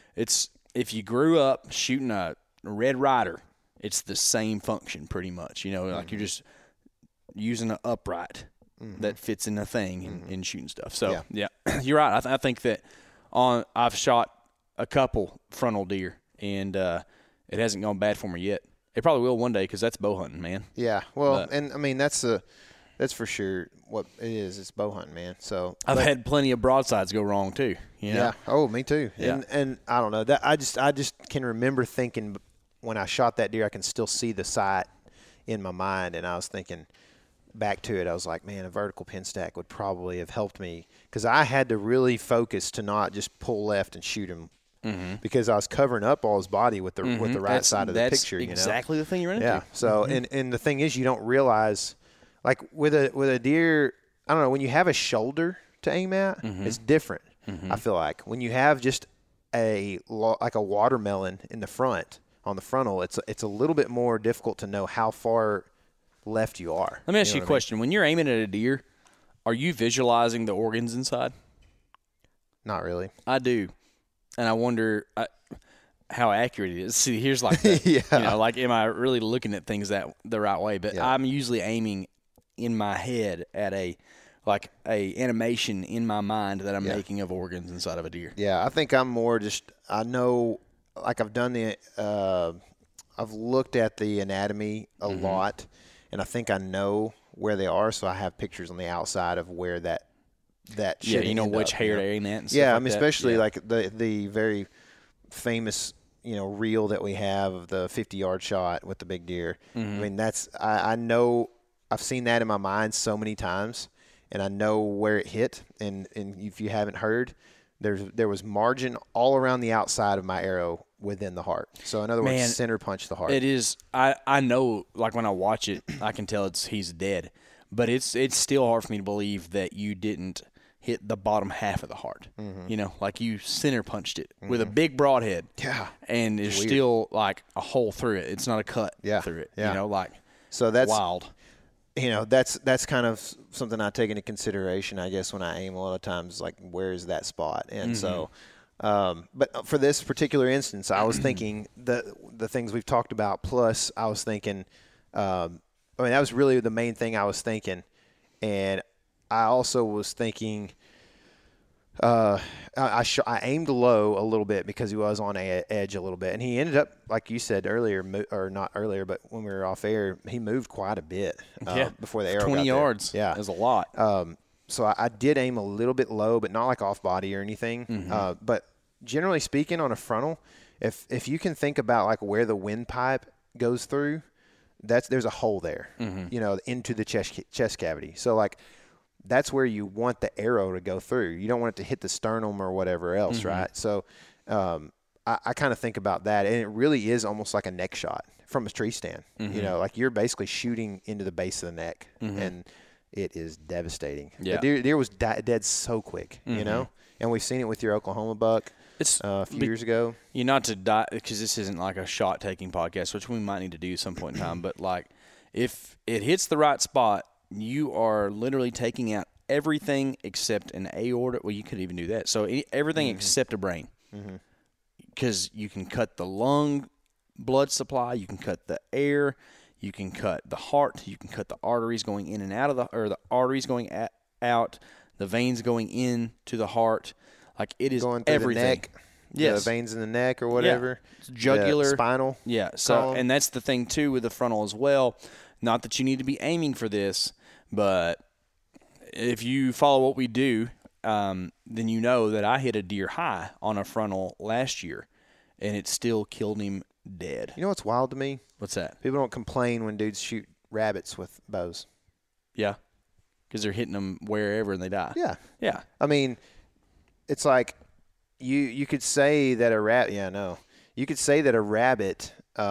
if you grew up shooting a Red Ryder, it's the same function pretty much. Like you're just using an upright that fits in the thing and shooting stuff. So, yeah you're right. I think that I've shot a couple frontal deer, and it hasn't gone bad for me yet. It probably will one day because that's bow hunting, man. Yeah, well, and I mean that's for sure what it is. It's bow hunting, man. So I've had plenty of broadsides go wrong too. Yeah. Oh, me too. Yeah. And I don't know that I just can remember thinking when I shot that deer, I can still see the sight in my mind, and I was thinking back to it. I was like, man, a vertical pin stack would probably have helped me because I had to really focus to not just pull left and shoot him because I was covering up all his body with the right side of the picture. That's exactly the thing you're into. Yeah. So and the thing is, you don't realize, like with a deer, I don't know, when you have a shoulder to aim at, it's different. I feel like when you have just like a watermelon in the front on the frontal, it's a little bit more difficult to know how far left you are. Let me ask you a question. When you're aiming at a deer, are you visualizing the organs inside? Not really. I do. And I wonder how accurate it is. See, here's like that. Like, am I really looking at things the right way? But I'm usually aiming in my head at a animation in my mind that I'm making of organs inside of a deer. Yeah, I think I'm more just, I know, like I've done I've looked at the anatomy a lot, and I think I know where they are, so I have pictures on the outside of where that should you know end which up, hair to aim at and stuff I mean, especially like the very famous reel that we have of the 50-yard shot with the big deer. I mean, that's I know I've seen that in my mind so many times, and I know where it hit. And if you haven't heard, there was margin all around the outside of my arrow within the heart. So in other words, center punch the heart. It is. I know, like when I watch it, I can tell he's dead, but it's still hard for me to believe that you didn't hit the bottom half of the heart. Like you center punched it with a big broadhead. Yeah. And there's still like a hole through it. It's not a cut through it. Yeah. So that's wild. That's kind of something I take into consideration, I guess, when I aim a lot of times, like where is that spot? And so, but for this particular instance, I was thinking the things we've talked about, plus I was thinking, that was really the main thing I was thinking. And I also was thinking, I aimed low a little bit because he was on edge a little bit, and he ended up, like you said earlier, or not earlier, but when we were off air, he moved quite a bit before the arrow 20 got yards. There. Yeah, that's a lot. So I did aim a little bit low, but not like off body or anything. But generally speaking, on a frontal, if you can think about like where the windpipe goes through, there's a hole there, into the chest cavity. So like, that's where you want the arrow to go through. You don't want it to hit the sternum or whatever else, right? So I kind of think about that, and it really is almost like a neck shot from a tree stand. Like you're basically shooting into the base of the neck, and it is devastating. Yeah. The deer was dead so quick, and we've seen it with your Oklahoma buck a few years ago. Not to die, because this isn't like a shot-taking podcast, which we might need to do at some point in time, but like if it hits the right spot, you are literally taking out everything except an aorta. Well, you could even do that. So everything except a brain. Because you can cut the lung blood supply, you can cut the air, you can cut the heart, you can cut the arteries going in and out of the arteries going out, the veins going in to the heart. Like, it is going through everything. the neck. Yes. The veins in the neck or whatever. Yeah. Jugular. The spinal. Yeah. So, column. and that's the thing, too, with the frontal as well. Not that you need to be aiming for this, but if you follow what we do, then you know that I hit a deer high on a frontal last year, and it still killed him dead. You know what's wild to me? What's that? People don't complain when dudes shoot rabbits with bows. Yeah. Because they're hitting them wherever and they die. Yeah. Yeah. I mean, it's like you could say that a rabbit. Yeah, no. You could say that a rabbit,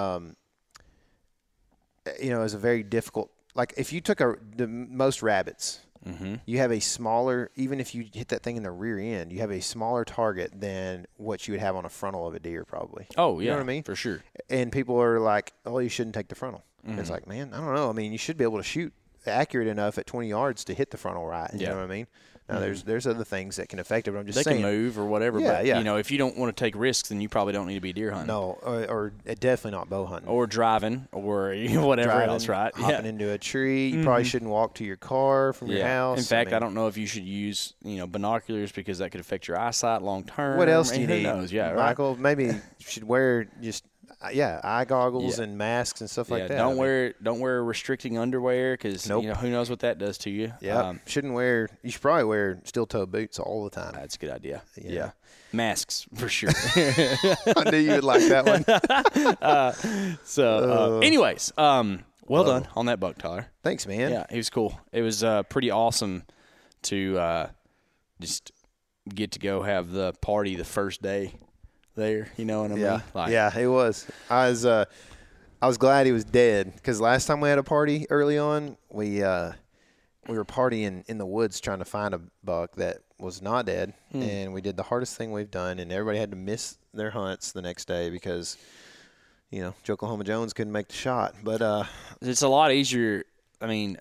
is a very difficult. Like, if you took most rabbits, you have a smaller. Even if you hit that thing in the rear end, you have a smaller target than what you would have on a frontal of a deer, probably. Oh, yeah. You know what I mean? For sure. And people are like, "Oh, you shouldn't take the frontal." It's like, man, I don't know. I mean, you should be able to shoot accurate enough at 20 yards to hit the frontal right. You know what I mean? Now, there's other things that can affect it, but I'm just saying. They can move or whatever, but, if you don't want to take risks, then you probably don't need to be deer hunting. No, or definitely not bow hunting. Or driving or whatever else, right? Hopping into a tree. You probably shouldn't walk to your car from your house. In fact, I don't know if you should use, binoculars because that could affect your eyesight long term. What else do you Who need? knows? Yeah, Michael, maybe you should wear just eye goggles and masks and stuff like that. Don't wear restricting underwear because Nope. Who knows what that does to you. Yeah, you should probably wear steel toe boots all the time. That's a good idea. Yeah. Masks for sure. I knew you would like that one. Anyways, well done on that buck, Tyler. Thanks, man. Yeah, he was cool. It was pretty awesome to just get to go have the party the first day there. You know what I mean? Yeah, it was. I was glad he was dead because last time we had a party early on, we were partying in the woods trying to find a buck that was not dead, and we did the hardest thing we've done, and everybody had to miss their hunts the next day because Joklahoma Jones couldn't make the shot. But it's a lot easier. I mean,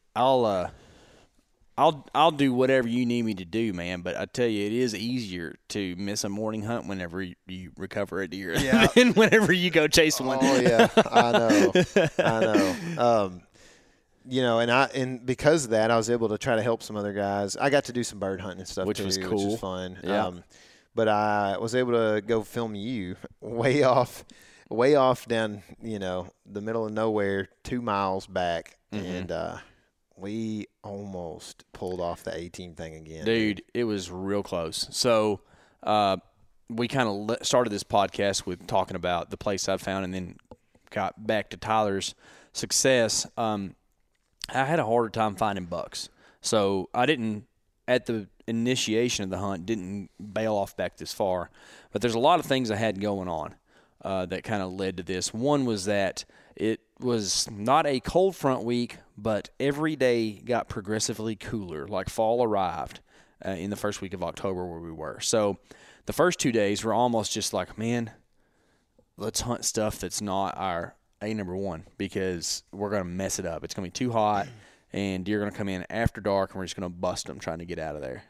I'll do whatever you need me to do, man. But I tell you, it is easier to miss a morning hunt whenever you recover a deer than whenever you go chase one. Oh yeah, I know. And because of that, I was able to try to help some other guys. I got to do some bird hunting and stuff, which was cool, which was fun. Yeah. But I was able to go film you way off down, the middle of nowhere, 2 miles back, and we almost pulled off the 18 thing again. Dude, it was real close. So we kind of started this podcast with talking about the place I found and then got back to Tyler's success. I had a harder time finding bucks. So I didn't, at the initiation of the hunt, didn't bail off back this far. But there's a lot of things I had going on that kind of led to this. One was that it was not a cold front week, but every day got progressively cooler, like fall arrived in the first week of October where we were. So the first 2 days were almost just like, man, let's hunt stuff that's not our number one because we're going to mess it up. It's going to be too hot, and deer are going to come in after dark, and we're just going to bust them trying to get out of there,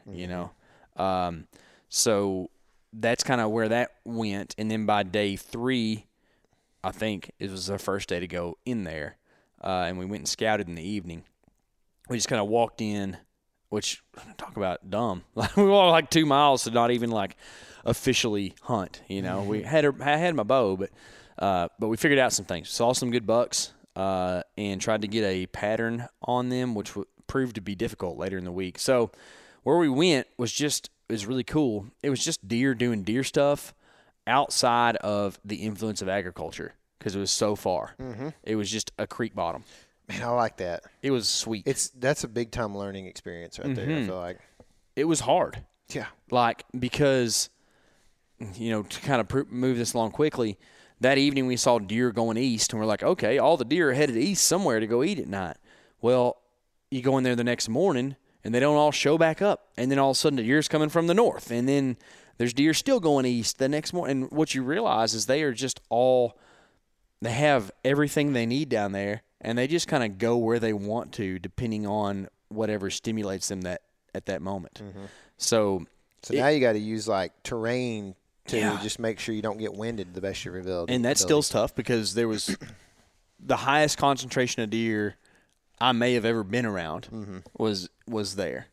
So that's kind of where that went. And then by day 3, I think it was our first day to go in there, and we went and scouted in the evening. We just kind of walked in, which, talk about dumb. We walked like 2 miles to not even like officially hunt. We I had my bow, but we figured out some things. Saw some good bucks and tried to get a pattern on them, which proved to be difficult later in the week. So where we went was really cool. It was just deer doing deer stuff outside of the influence of agriculture because it was so far. It was just a creek bottom. Man, I like that. It was sweet. That's a big time learning experience right there. I feel like it was hard. Yeah, because to kind of move this along quickly. That evening we saw deer going east, and we're like, okay, all the deer are headed east somewhere to go eat at night. Well, you go in there the next morning, and they don't all show back up. And then all of a sudden the deer's coming from the north. And then there's deer still going east the next morning. And what you realize is they are just they have everything they need down there, and they just kind of go where they want to depending on whatever stimulates them that at that moment. So now you got to use like terrain to just make sure you don't get winded the best of your ability. And that's still tough because there was the highest concentration of deer I may have ever been around was there.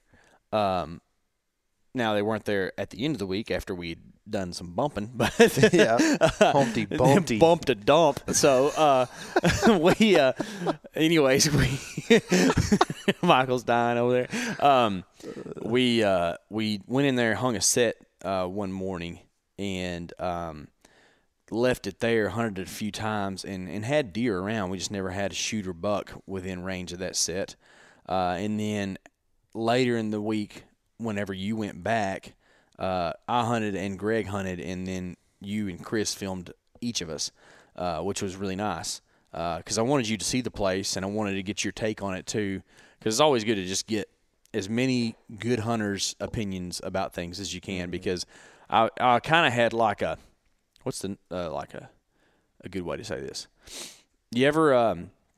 Now, they weren't there at the end of the week after we'd done some bumping, but Humpty Bumpty. Bumped a dump. So, anyways, Michael's dying over there. We went in there, hung a set one morning, and left it there, hunted it a few times, and had deer around. We just never had a shooter buck within range of that set. And then later in the week, whenever you went back, I hunted and Greg hunted, and then you and Chris filmed each of us, which was really nice because I wanted you to see the place and I wanted to get your take on it too, because it's always good to just get as many good hunters' opinions about things as you can, because I kind of had like a – what's the like a good way to say this? You ever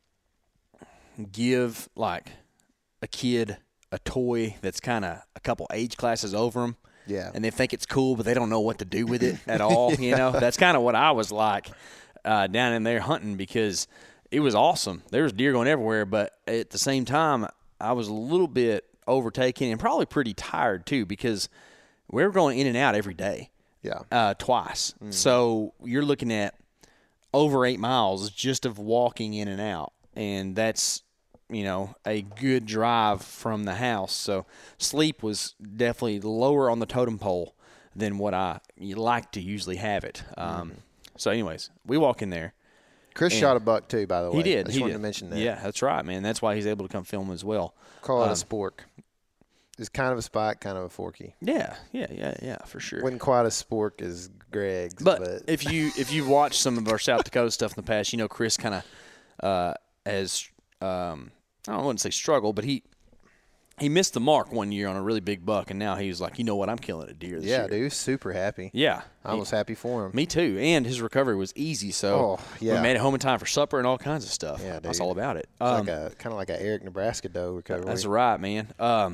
give like a kid a toy that's kind of a couple age classes over them, and they think it's cool, but they don't know what to do with it at all? You know, that's kind of what I was like down in there hunting, because it was awesome. There was deer going everywhere, but at the same time, I was a little bit overtaken and probably pretty tired too, because we were going in and out every day. Twice. So you're looking at over 8 miles just of walking in and out, and that's, you know, a good drive from the house. So sleep was definitely lower on the totem pole than what I like to usually have it. So anyways, we walk in there. Chris shot a buck too, by the way. He did. I just wanted to mention that. Yeah, that's right, man. That's why he's able to come film as well. Call it a spork. It's kind of a spike, kind of a forky. Yeah, for sure. Wasn't quite a spork as Greg's, but if you've watched some of our South Dakota stuff in the past, you know Chris kind of has I wouldn't say struggle, but he missed the mark one year on a really big buck, and now he's like, you know what, I'm killing a deer this year. Yeah, dude, super happy. Yeah, I was happy for him. Me too, and his recovery was easy, so we made it home in time for supper and all kinds of stuff. Yeah, dude. That's all about it. Kind of like a Eric Nebraska doe recovery. That's right, man.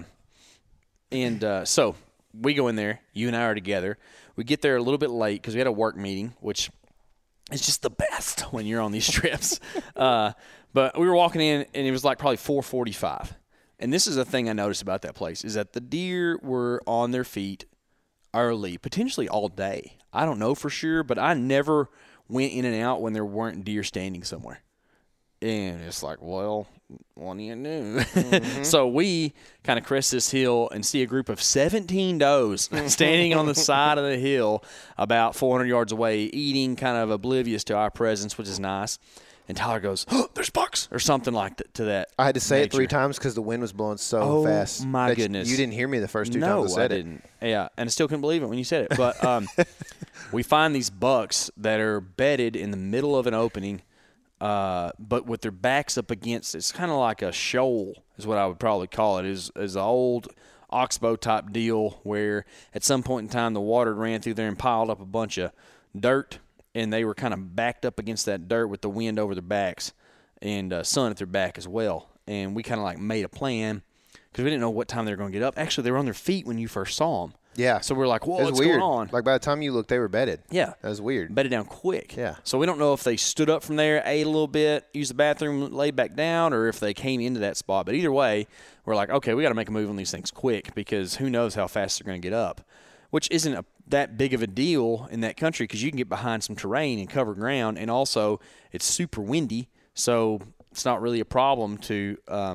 So we go in there. You and I are together. We get there a little bit late because we had a work meeting, which is just the best when you're on these trips. But we were walking in, and it was like probably 4:45. And this is a thing I noticed about that place, is that the deer were on their feet early, potentially all day. I don't know for sure, but I never went in and out when there weren't deer standing somewhere. And it's like, well, what do you do? So we kind of crest this hill and see a group of 17 does standing on the side of the hill about 400 yards away, eating, kind of oblivious to our presence, which is nice. And Tyler goes, oh, there's bucks, or something like to that. I had to say nature. it 3 times because the wind was blowing so fast. Oh, my goodness. You didn't hear me the first 2 times I said it. No, I didn't. Yeah, and I still couldn't believe it when you said it. But we find these bucks that are bedded in the middle of an opening, but with their backs up against, it's kind of like a shoal is what I would probably call it, is an old oxbow type deal where at some point in time the water ran through there and piled up a bunch of dirt, and they were kind of backed up against that dirt with the wind over their backs and sun at their back as well. And we kind of like made a plan because we didn't know what time they were going to get up. Actually, they were on their feet when you first saw them. Yeah. So we're like, whoa, what's weird. going on? Like by the time you looked, they were bedded. Yeah. That was weird. Bedded down quick. Yeah. So we don't know if they stood up from there, ate a little bit, used the bathroom, laid back down, or if they came into that spot. But either way, we're like, okay, we got to make a move on these things quick because who knows how fast they're going to get up, which isn't that big of a deal in that country because you can get behind some terrain and cover ground, and also it's super windy, so it's not really a problem to,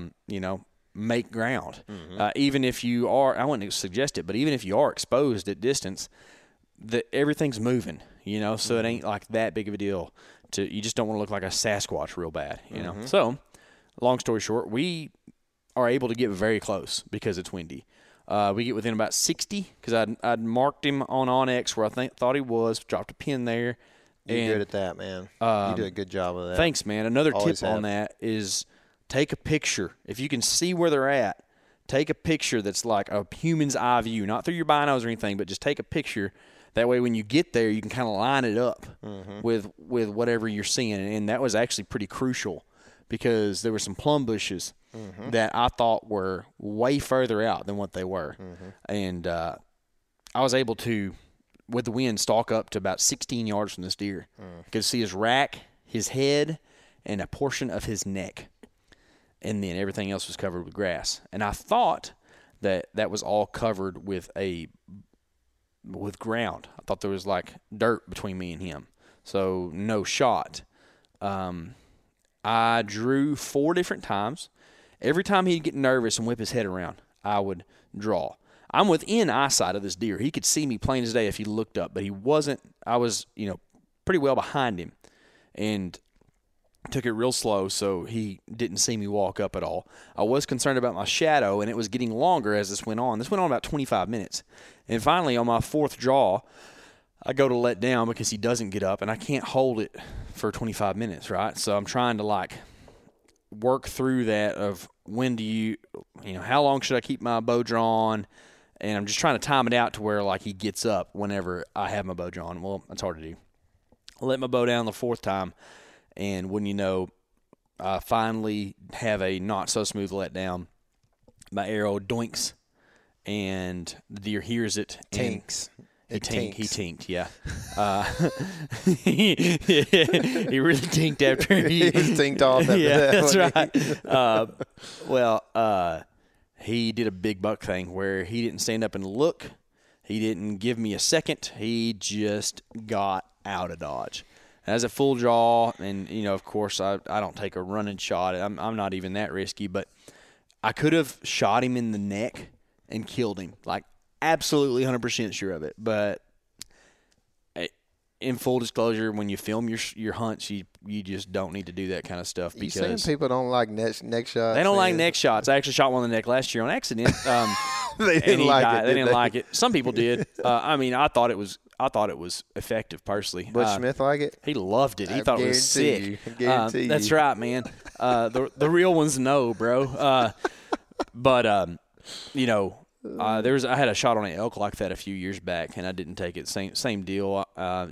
make ground. Even if you are, I wouldn't suggest it, but even if you are exposed at distance, everything's moving, so it ain't like that big of a deal. You just don't want to look like a Sasquatch real bad, know. So, long story short, we are able to get very close because it's windy. We get within about 60 because I'd marked him on Onyx where I thought he was, dropped a pin there. You're good at that, man. You do a good job of that. Thanks, man. Another tip on that is take a picture. If you can see where they're at, take a picture that's like a human's eye view, not through your binos or anything, but just take a picture. That way when you get there, you can kind of line it up with whatever you're seeing. And that was actually pretty crucial because there were some plum bushes that I thought were way further out than what they were. And I was able to, with the wind, stalk up to about 16 yards from this deer. I could see his rack, his head, and a portion of his neck. And then everything else was covered with grass. And I thought that was all covered with ground. I thought there was like dirt between me and him. So no shot. I drew 4 different times. Every time he'd get nervous and whip his head around, I would draw. I'm within eyesight of this deer. He could see me plain as day if he looked up, but he wasn't. I was, pretty well behind him. And took it real slow, so he didn't see me walk up at all. I was concerned about my shadow, and it was getting longer as this went on. This went on about 25 minutes. And finally, on my 4th draw, I go to let down because he doesn't get up, and I can't hold it for 25 minutes, right? So I'm trying to, work through that of when do you how long should I keep my bow drawn? And I'm just trying to time it out to where, he gets up whenever I have my bow drawn. Well, that's hard to do. I let my bow down the 4th time. And when I finally have a not-so-smooth letdown, my arrow doinks, and the deer hears it. Tinks. He tinked, yeah. He really tinked after he was tinked off after that. That's right. He did a big buck thing where he didn't stand up and look. He didn't give me a second. He just got out of dodge. As a full draw, and, of course, I don't take a running shot. I'm not even that risky, but I could have shot him in the neck and killed him, absolutely 100% sure of it. But in full disclosure, when you film your hunts, you just don't need to do that kind of stuff. Because you saying people don't like neck shots? They don't like neck shots. I actually shot one in the neck last year on accident. They didn't like it. They didn't like it. Some people did. I thought it was effective personally. Butch Smith like it? He loved it. He thought it was sick. Guarantee you. That's right, man. The real ones know, bro. I had a shot on an elk like that a few years back, and I didn't take it. Same deal.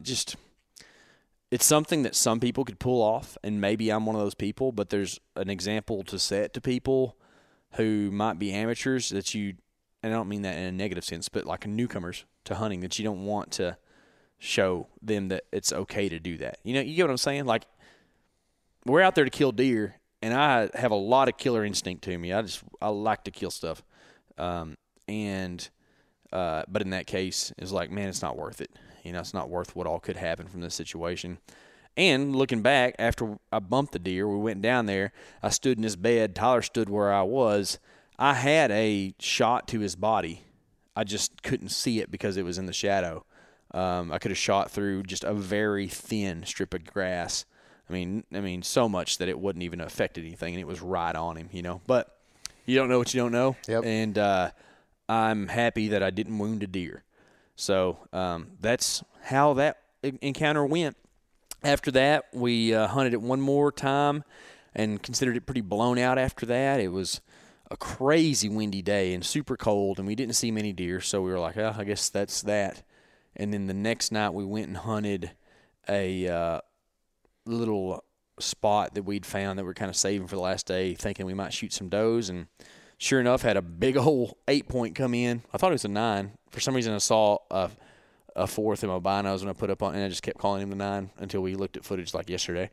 It's something that some people could pull off, and maybe I'm one of those people. But there's an example to set to people who might be amateurs that you. And I don't mean that in a negative sense, but newcomers to hunting that you don't want to show them that it's okay to do that. You get what I'm saying? We're out there to kill deer, and I have a lot of killer instinct to me. I like to kill stuff. But in that case, it's man, it's not worth it. It's not worth what all could happen from this situation. And looking back, after I bumped the deer, we went down there. I stood in this bed. Tyler stood where I was. I had a shot to his body. I just couldn't see it because it was in the shadow. I could have shot through just a very thin strip of grass. I mean, so much that it wouldn't even affect anything, and it was right on him, But you don't know what you don't know. Yep. And I'm happy that I didn't wound a deer. So that's how that encounter went. After that, we hunted it one more time and considered it pretty blown out after that. It was a crazy windy day and super cold, and we didn't see many deer, so we were like, I guess that's that. And then the next night we went and hunted a little spot that we'd found that we're kind of saving for the last day, thinking we might shoot some does, and sure enough, had a big old 8-point come in. I thought it was a 9. For some reason, I saw a 4th in my binos when I put up on, and I just kept calling him the 9 until we looked at footage yesterday.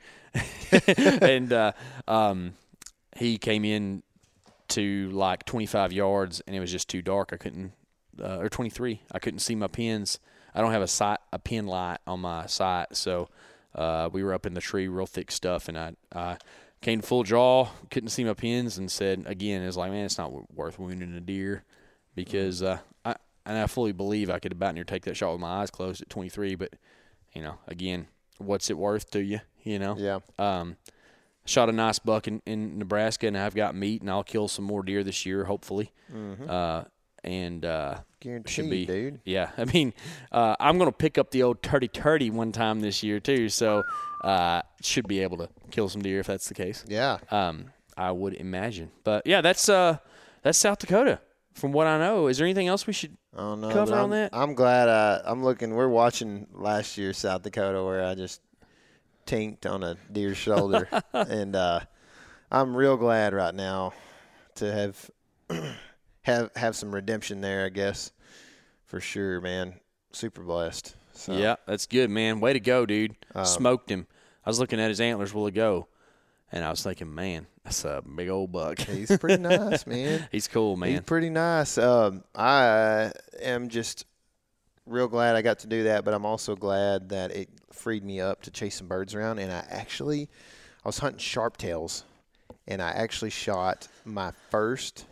And he came in to 25 yards, and it was just too dark. I couldn't, or 23. I couldn't see my pins. I don't have a pin light on my sight, so we were up in the tree, real thick stuff, and I came to full draw, couldn't see my pins, and said again, it's man, it's not worth wounding a deer because I fully believe I could about near take that shot with my eyes closed at 23, but again, what's it worth to you? Yeah. Shot a nice buck in Nebraska, and I've got meat, and I'll kill some more deer this year, hopefully. And Guaranteed, should be, dude. Yeah, I'm going to pick up the old turdy one time this year too, so should be able to kill some deer if that's the case. Yeah. I would imagine. But yeah, that's South Dakota. From what I know, is there anything else we should cover on that? I'm glad. I'm looking. We're watching last year's South Dakota where I just tinked on a deer's shoulder, and I'm real glad right now to have some redemption there, I guess, for sure, man. Super blessed. So. Yeah, that's good, man. Way to go, dude. Smoked him. I was looking at his antlers a while ago, and I was thinking, man, that's a big old buck. He's pretty nice, man. He's cool, man. He's pretty nice. I am just real glad I got to do that, but I'm also glad that it freed me up to chase some birds around. And I was hunting sharptails, and I actually shot my first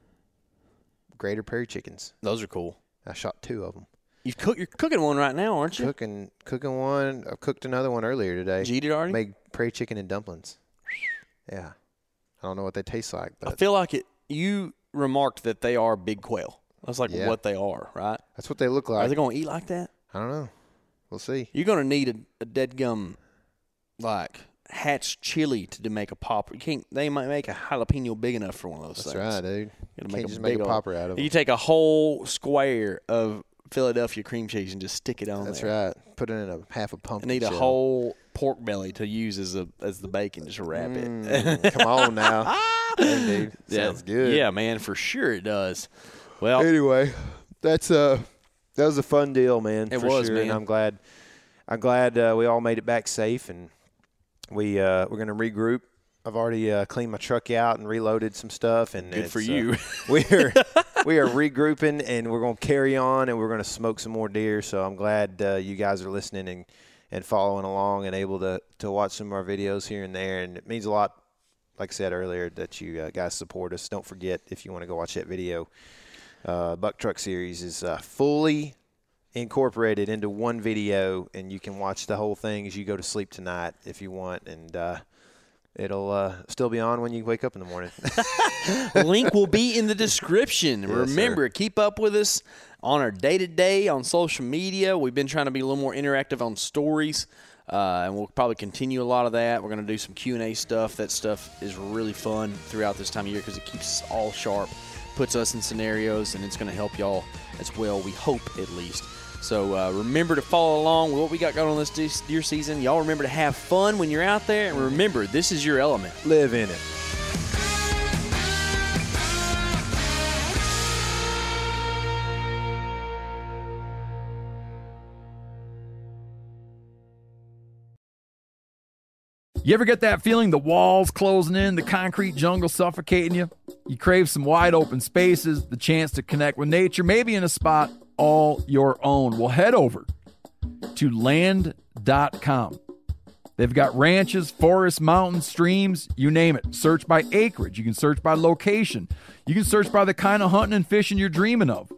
greater prairie chickens. Those are cool. I shot 2 of them. You're cooking one right now, aren't you? Cooking one. I cooked another one earlier today. Did you eat it already? Made prairie chicken and dumplings. Yeah. I don't know what they taste like, but I feel like it. You remarked that they are big quail. That's like what they are, right? That's what they look like. Are they going to eat like that? I don't know. We'll see. You're going to need a deadgum, like, hatch chili to make a popper. They might make a jalapeno big enough for one of those things. That's right, dude. You Can't just make a popper out of it. You take a whole square of Philadelphia cream cheese and just stick it on That's there. right. Put it in a half a pumpkin And need shell. a whole pork belly to use as the bacon. Just wrap it. Come on now. Hey, dude. Sounds good. Yeah, man, for sure it does. Well, Anyway, that was a fun deal, man. It for was, sure. man. And I'm glad we all made it back safe, and we're gonna regroup. I've already cleaned my truck out and reloaded some stuff, and good for you. we are regrouping, and we're gonna carry on, and we're gonna smoke some more deer. So I'm glad you guys are listening and following along and able to watch some of our videos here and there, and it means a lot. Like I said earlier, that you guys support us. Don't forget, if you want to go watch that video, Buck Truck Series is fully incorporated into one video, and you can watch the whole thing as you go to sleep tonight if you want, and it'll still be on when you wake up in the morning. Link will be in the description. Yes, Remember, sir. keep up with us on our day-to-day on social media. We've been trying to be a little more interactive on stories, and we'll probably continue a lot of that. We're going to do some Q&A stuff. That stuff is really fun throughout this time of year because it keeps us all sharp, puts us in scenarios, and it's going to help y'all as well, we hope at least. So remember to follow along with what we got going on this deer season. Y'all remember to have fun when you're out there, and remember, this is your element. Live in it. You ever get that feeling the walls closing in, the concrete jungle suffocating you? You crave some wide open spaces, the chance to connect with nature, maybe in a spot all your own. Well, head over to land.com. They've got ranches, forests, mountains, streams, you name it. Search by acreage. You can search by location. You can search by the kind of hunting and fishing you're dreaming of.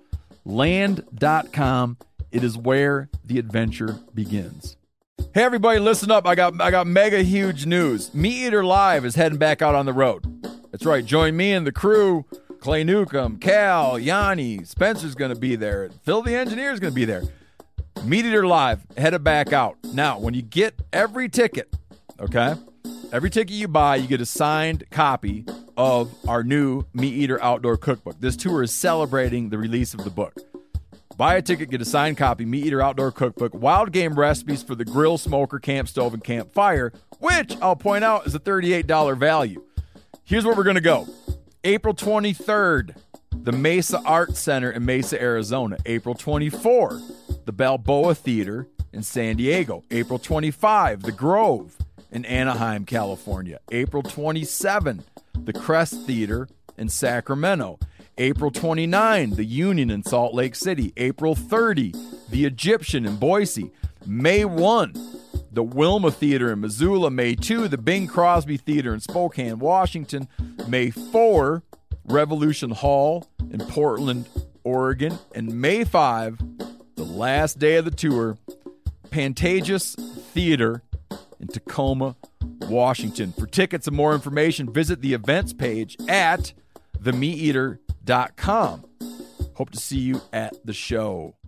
Land.com. It is where the adventure begins. Hey everybody, listen up. I got mega huge news. Meat Eater Live is heading back out on the road. That's right. Join me and the crew. Clay Newcomb, Cal, Yanni, Spencer's going to be there. Phil the Engineer's going to be there. Meat Eater Live headed back out. Now, when you get every ticket, okay, every ticket you buy, you get a signed copy of our new Meat Eater Outdoor Cookbook. This tour is celebrating the release of the book. Buy a ticket, get a signed copy, Meat Eater Outdoor Cookbook, wild game recipes for the grill, smoker, camp stove, and campfire, which I'll point out is a $38 value. Here's where we're going to go. April 23rd, the Mesa Arts Center in Mesa, Arizona. April 24, the Balboa Theater in San Diego. April 25, the Grove in Anaheim, California. April 27, the Crest Theater in Sacramento. April 29, the Union in Salt Lake City. April 30, the Egyptian in Boise. May 1, the Wilma Theater in Missoula. May 2, the Bing Crosby Theater in Spokane, Washington. May 4, Revolution Hall in Portland, Oregon. And May 5, the last day of the tour, Pantages Theater in Tacoma, Washington. For tickets and more information, visit the events page at themeateater.com. Hope to see you at the show.